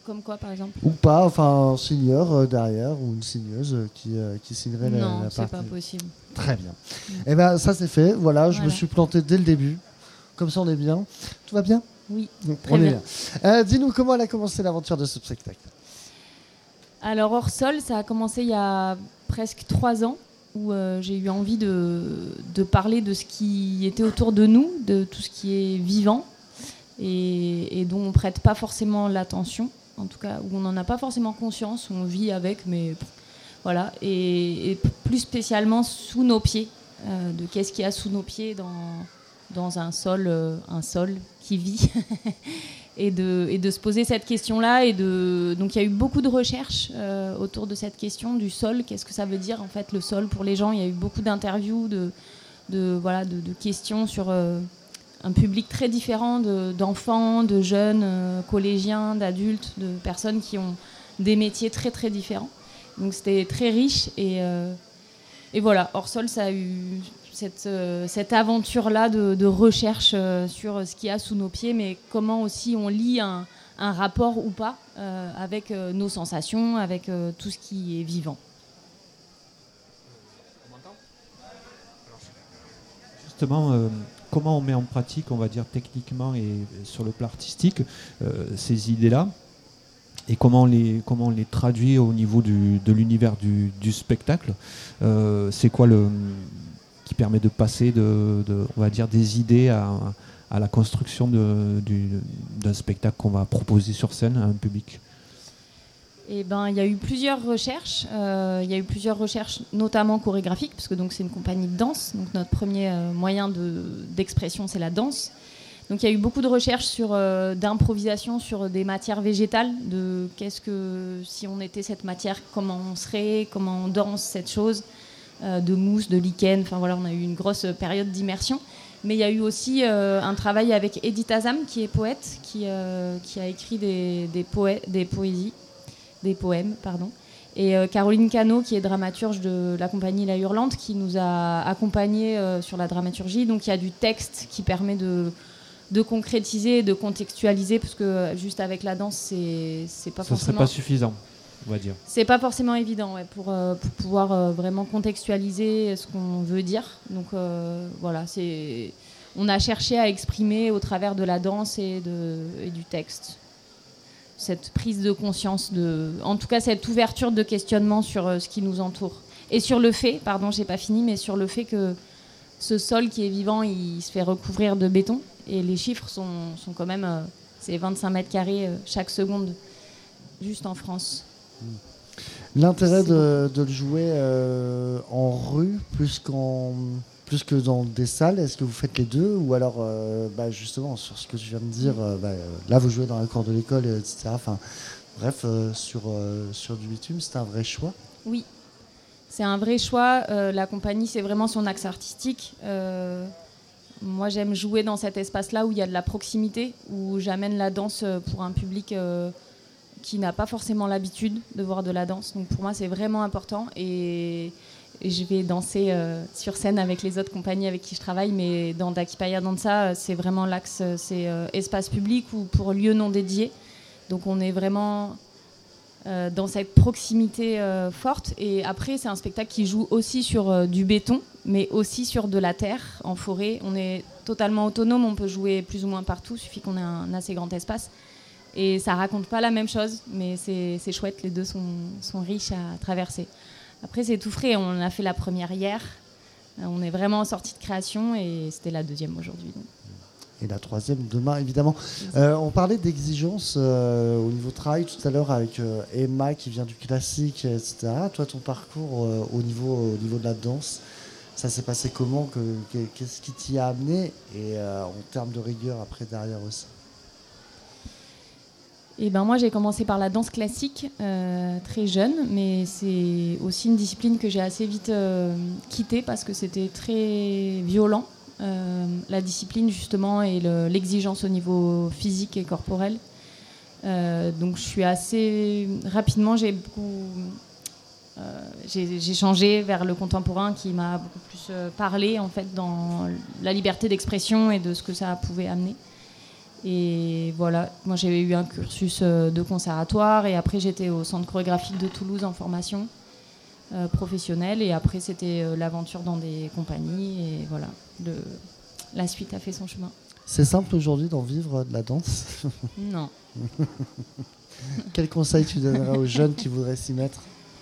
Comme quoi, par exemple? Ou pas, enfin un signeur euh, derrière ou une signeuse euh, qui, euh, qui signerait la, Non, la c'est partie. pas possible. Très bien. Et ben ça c'est fait, voilà, je Voilà. me suis planté dès le début. Comme ça on est bien. Tout va bien? Oui, Donc, très on est bien. bien. Euh, dis-nous comment elle a commencé l'aventure de ce spectacle. Alors Hors Sol, ça a commencé il y a presque trois ans, où euh, j'ai eu envie de, de parler de ce qui était autour de nous, de tout ce qui est vivant, et, et dont on prête pas forcément l'attention, en tout cas, où on n'en a pas forcément conscience, on vit avec, mais voilà, et, et plus spécialement sous nos pieds, euh, de qu'est-ce qu'il y a sous nos pieds dans, dans un sol, euh, un sol qui vit. Et de, et de se poser cette question-là. Et de, donc il y a eu beaucoup de recherches euh, autour de cette question du sol. Qu'est-ce que ça veut dire en fait le sol pour les gens? Il y a eu beaucoup d'interviews, de, de, voilà, de, de questions sur euh, un public très différent de, d'enfants, de jeunes, euh, collégiens, d'adultes, de personnes qui ont des métiers très très différents. Donc c'était très riche. Et, euh, et voilà, Hors Sol, ça a eu cette, euh, cette aventure-là de, de recherche euh, sur ce qu'il y a sous nos pieds, mais comment aussi on lie un, un rapport ou pas euh, avec euh, nos sensations, avec euh, tout ce qui est vivant. Justement, euh, comment on met en pratique, on va dire techniquement et sur le plan artistique, euh, ces idées-là, et comment on les, comment on les traduit au niveau du, de l'univers du, du spectacle. Euh, c'est quoi le... qui permet de passer de, de, on va dire, des idées à, à la construction de, du, d'un spectacle qu'on va proposer sur scène à un public? Eh ben, il y a eu plusieurs recherches. Euh, il y a eu plusieurs recherches, notamment chorégraphiques, parce que donc c'est une compagnie de danse. Donc notre premier euh, moyen de, d'expression, c'est la danse. Donc il y a eu beaucoup de recherches sur euh, d'improvisation sur des matières végétales, de qu'est-ce que si on était cette matière, comment on serait, comment on danse cette chose. Euh, de mousse, de lichen, enfin voilà, on a eu une grosse période d'immersion. Mais il y a eu aussi euh, un travail avec Edith Azam, qui est poète, qui, euh, qui a écrit des, des, poè- des poésies, des poèmes, pardon. Et euh, Caroline Cano, qui est dramaturge de la compagnie La Hurlante, qui nous a accompagnés euh, sur la dramaturgie. Donc il y a du texte qui permet de, de concrétiser, de contextualiser, parce que juste avec la danse, c'est, c'est pas Ça forcément... serait pas suffisant, on va dire. C'est pas forcément évident ouais, pour, euh, pour pouvoir euh, vraiment contextualiser ce qu'on veut dire. Donc euh, voilà, c'est... on a cherché à exprimer au travers de la danse et, de, et du texte cette prise de conscience, de, en tout cas cette ouverture de questionnement sur euh, ce qui nous entoure. Et sur le fait, pardon, j'ai pas fini, mais sur le fait que ce sol qui est vivant, il se fait recouvrir de béton. Et les chiffres sont, sont quand même... Euh, c'est vingt-cinq mètres carrés euh, chaque seconde, juste en France. L'intérêt de, de le jouer euh, en rue plus, qu'en, plus que dans des salles, est-ce que vous faites les deux? Ou alors, euh, bah justement, sur ce que je viens de dire, euh, bah, là vous jouez dans la cour de l'école, et cetera. Enfin, bref, euh, sur, euh, sur du bitume, c'est un vrai choix? Oui, c'est un vrai choix. Euh, la compagnie, c'est vraiment son axe artistique. Euh, moi, j'aime jouer dans cet espace-là où il y a de la proximité, où j'amène la danse pour un public... Euh, qui n'a pas forcément l'habitude de voir de la danse. Donc pour moi, c'est vraiment important. Et, et je vais danser euh, sur scène avec les autres compagnies avec qui je travaille. Mais dans Dakipaya Dansa, c'est vraiment l'axe, c'est euh, espace public ou pour lieu non dédié. Donc on est vraiment euh, dans cette proximité euh, forte. Et après, c'est un spectacle qui joue aussi sur euh, du béton, mais aussi sur de la terre, en forêt. On est totalement autonome, on peut jouer plus ou moins partout, il suffit qu'on ait un assez grand espace. Et ça raconte pas la même chose, mais c'est, c'est chouette, les deux sont, sont riches à traverser. Après, c'est tout frais, on a fait la première hier, on est vraiment sorti de création et c'était la deuxième aujourd'hui. Donc. Et la troisième demain, évidemment. Euh, on parlait d'exigence euh, au niveau travail tout à l'heure avec euh, Emma qui vient du classique, et cetera. Toi, ton parcours euh, au, niveau, au niveau de la danse, ça s'est passé comment? que, que, Qu'est-ce qui t'y a amené? Et euh, en termes de rigueur après derrière aussi? Et ben moi j'ai commencé par la danse classique euh, très jeune, mais c'est aussi une discipline que j'ai assez vite euh, quittée parce que c'était très violent, euh, la discipline justement et le, l'exigence au niveau physique et corporel. Euh, donc je suis assez rapidement, j'ai beaucoup, euh, j'ai, j'ai changé vers le contemporain qui m'a beaucoup plus euh, parlé en fait dans la liberté d'expression et de ce que ça pouvait amener. Et voilà, moi j'ai eu un cursus euh, de conservatoire et après j'étais au centre chorégraphique de Toulouse en formation euh, professionnelle et après c'était euh, l'aventure dans des compagnies et voilà, le, la suite a fait son chemin. C'est simple aujourd'hui d'en vivre de la danse? Non. Quel conseil tu donnerais aux jeunes qui voudraient s'y mettre?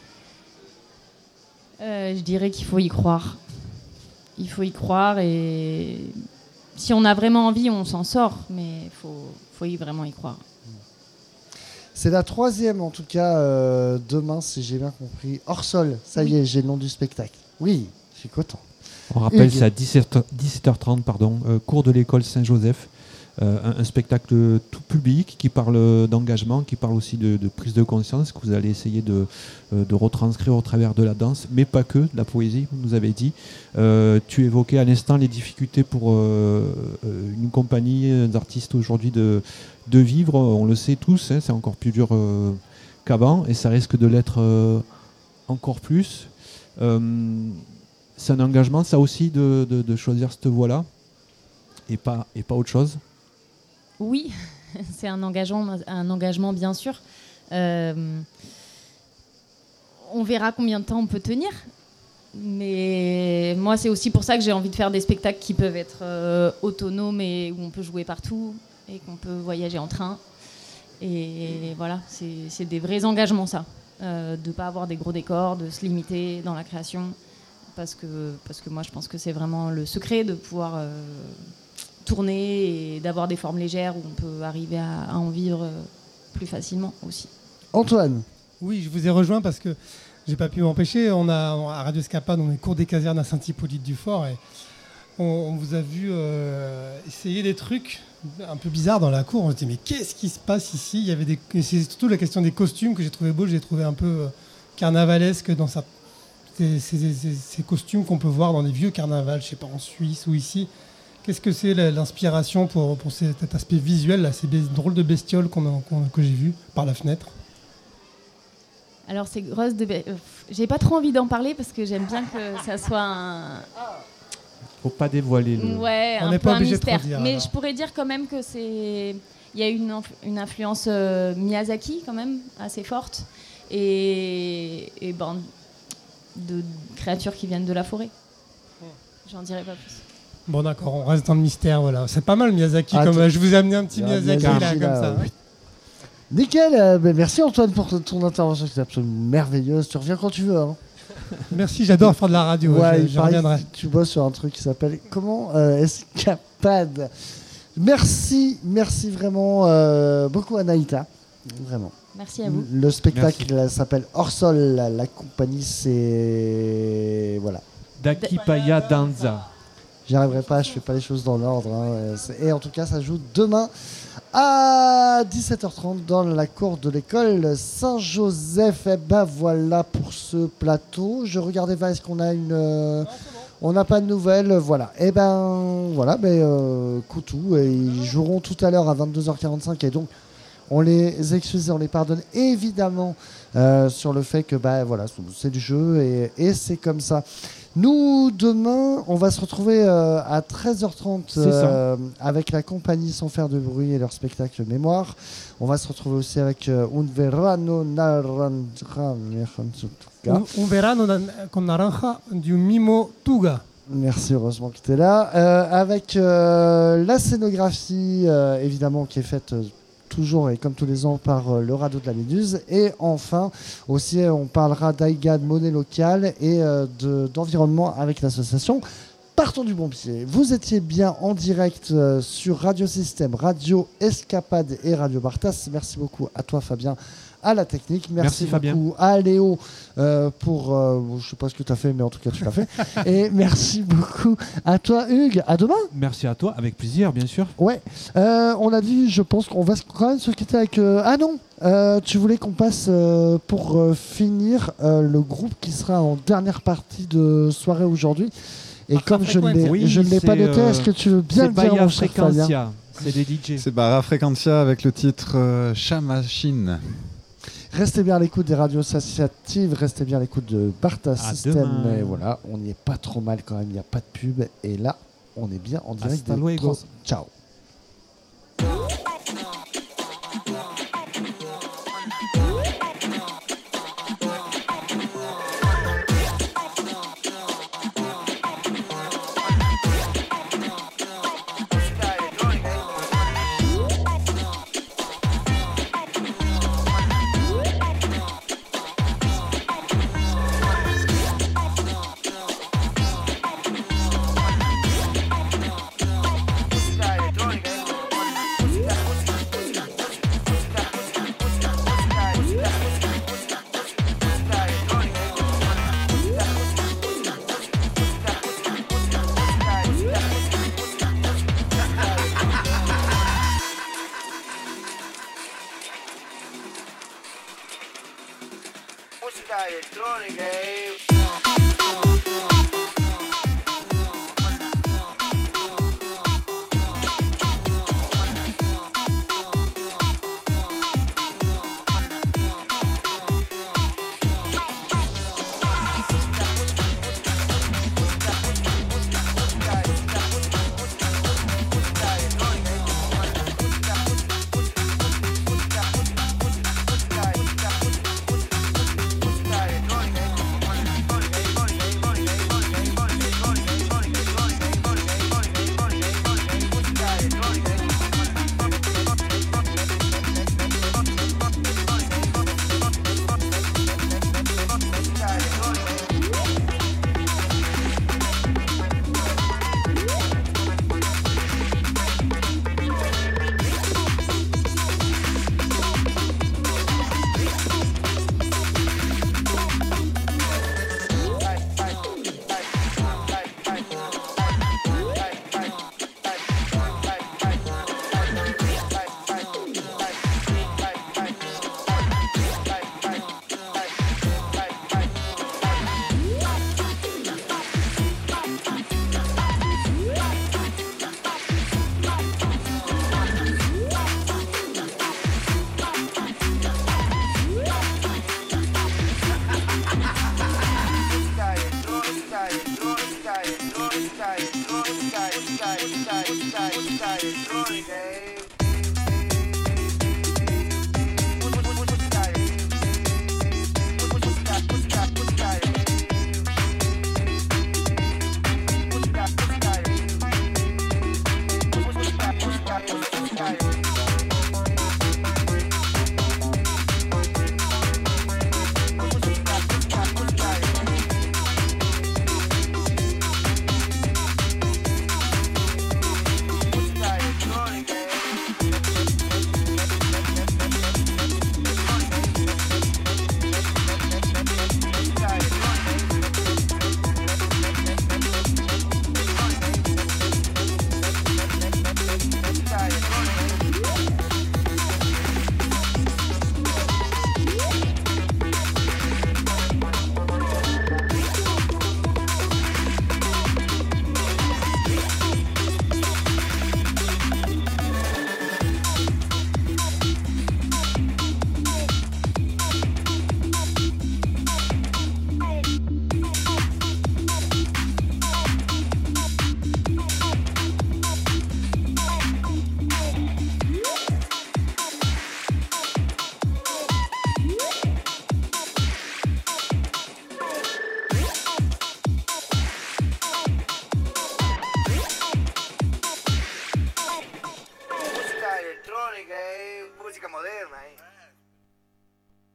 euh, Je dirais qu'il faut y croire. Il faut y croire et si on a vraiment envie, on s'en sort, mais il faut, faut y vraiment y croire. C'est la troisième, en tout cas, euh, demain, si j'ai bien compris. Hors sol, ça Oui. y est, j'ai le nom du spectacle. Oui, je suis content. On rappelle, Hugues. c'est à dix-sept heures trente, pardon, euh, cours de l'école Saint-Joseph. Euh, un, un spectacle tout public qui parle d'engagement, qui parle aussi de, de prise de conscience, que vous allez essayer de, euh, de retranscrire au travers de la danse, mais pas que, de la poésie, vous nous avez dit. Euh, tu évoquais à l'instant les difficultés pour euh, une compagnie d'artistes aujourd'hui de, de vivre. On le sait tous, hein, c'est encore plus dur euh, qu'avant, et ça risque de l'être euh, encore plus. Euh, c'est un engagement, ça aussi, de, de, de choisir cette voie-là, et pas, et pas autre chose. Oui, c'est un engagement, un engagement bien sûr. Euh, on verra combien de temps on peut tenir. Mais moi, c'est aussi pour ça que j'ai envie de faire des spectacles qui peuvent être euh, autonomes et où on peut jouer partout et qu'on peut voyager en train. Et voilà, c'est, c'est des vrais engagements, ça. Euh, de ne pas avoir des gros décors, de se limiter dans la création. Parce que, parce que moi, je pense que c'est vraiment le secret de pouvoir... Euh, tourner et d'avoir des formes légères où on peut arriver à, à en vivre plus facilement aussi. Antoine. Oui, je vous ai rejoint parce que j'ai pas pu m'empêcher. On a à Radio Escapade, on est cours des casernes à Saint-Hippolyte-du-Fort et on, on vous a vu euh, essayer des trucs un peu bizarres dans la cour. On se dit mais qu'est-ce qui se passe ici? Il y avait des, c'est surtout la question des costumes que j'ai trouvé beau. J'ai trouvé un peu euh, carnavalesque dans sa, ces, ces, ces, ces costumes qu'on peut voir dans des vieux carnavals, je sais pas, en Suisse ou ici. Qu'est-ce que c'est l'inspiration pour, pour cet aspect visuel, là, ces drôles de bestioles qu'on a, qu'on, que j'ai vues par la fenêtre? Alors, c'est grosse de... Euh, j'ai pas trop envie d'en parler parce que j'aime bien que ça soit un... Faut pas dévoiler le... Ouais, on un n'est peu pas un obligé mystère. de trop dire. Mais alors. je pourrais dire quand même que c'est... Il y a une, inf... une influence euh, Miyazaki quand même, assez forte. Et, et ben, de créatures qui viennent de la forêt. J'en dirai pas plus. Bon d'accord, on reste dans le mystère, voilà. C'est pas mal Miyazaki, Ah, comme tu- euh, je vous ai amené un petit Ah, Miyazaki, Miyazaki, là, là, comme ça. oui. Nickel, euh, ben merci Antoine pour ton intervention, c'était absolument merveilleuse. Tu reviens quand tu veux. Hein. Merci, j'adore faire de la radio, Ouais, je, il je paraît reviendrai. que tu bosses sur un truc qui s'appelle comment euh, Escapade. Merci, merci vraiment euh, beaucoup Anaïta. Vraiment. Merci à vous. Le spectacle euh, s'appelle Hors Sol, la, la compagnie c'est... Voilà. Dakipaya Danza. J'y arriverai pas, je fais pas les choses dans l'ordre. Hein. Et en tout cas, ça joue demain à dix-sept heures trente dans la cour de l'école Saint-Joseph. Et ben voilà pour ce plateau. Je regardais, est-ce qu'on a une... Euh, on n'a pas de nouvelles, voilà. Et ben voilà, ben, euh, Coutou, et ils joueront tout à l'heure à vingt-deux heures quarante-cinq et donc on les excuse et on les pardonne évidemment euh, sur le fait que bah, voilà, c'est du jeu et, et c'est comme ça. Nous, demain, on va se retrouver euh, à treize heures trente euh, avec la compagnie Sans Faire de Bruit et leur spectacle Mémoire. On va se retrouver aussi avec euh, Un Verano Naranja. Un, un verano con naranja du Mimo Tuga. Merci, heureusement que tu es là. Euh, avec euh, la scénographie, euh, évidemment, qui est faite euh, toujours et comme tous les ans par euh, le radeau de la Méduse. Et enfin, aussi, on parlera d'Aïga, de monnaie locale et euh, de, d'environnement avec l'association Partons du bon pied. Vous étiez bien en direct euh, sur Radio Système, Radio Escapade et Radio Bartas. Merci beaucoup à toi, Fabien, à la technique. Merci, Merci beaucoup à Léo euh, pour... Euh, je ne sais pas ce que tu as fait, mais en tout cas, tu l'as fait. Et merci beaucoup à toi, Hugues. À demain. Merci à toi, avec plaisir, bien sûr. Ouais. Euh, on a dit, je pense qu'on va quand même se quitter avec... Euh, ah non euh, tu voulais qu'on passe euh, pour euh, finir euh, le groupe qui sera en dernière partie de soirée aujourd'hui. Et Barra comme je ne l'ai, Oui, je ne l'ai pas c'est, noté, euh, est-ce que tu veux bien C'est le dire, Bahia mon cher Fabien ? Frequencia, c'est des D J. C'est Barra Frequencia avec le titre euh, Chamachine. Restez bien à l'écoute des radios associatives, restez bien à l'écoute de Barta À System. demain. Et voilà, on n'y est pas trop mal quand même, il n'y a pas de pub. Et là, on est bien en direct Hasta des luego. trans- Ciao. música electrónica, eh.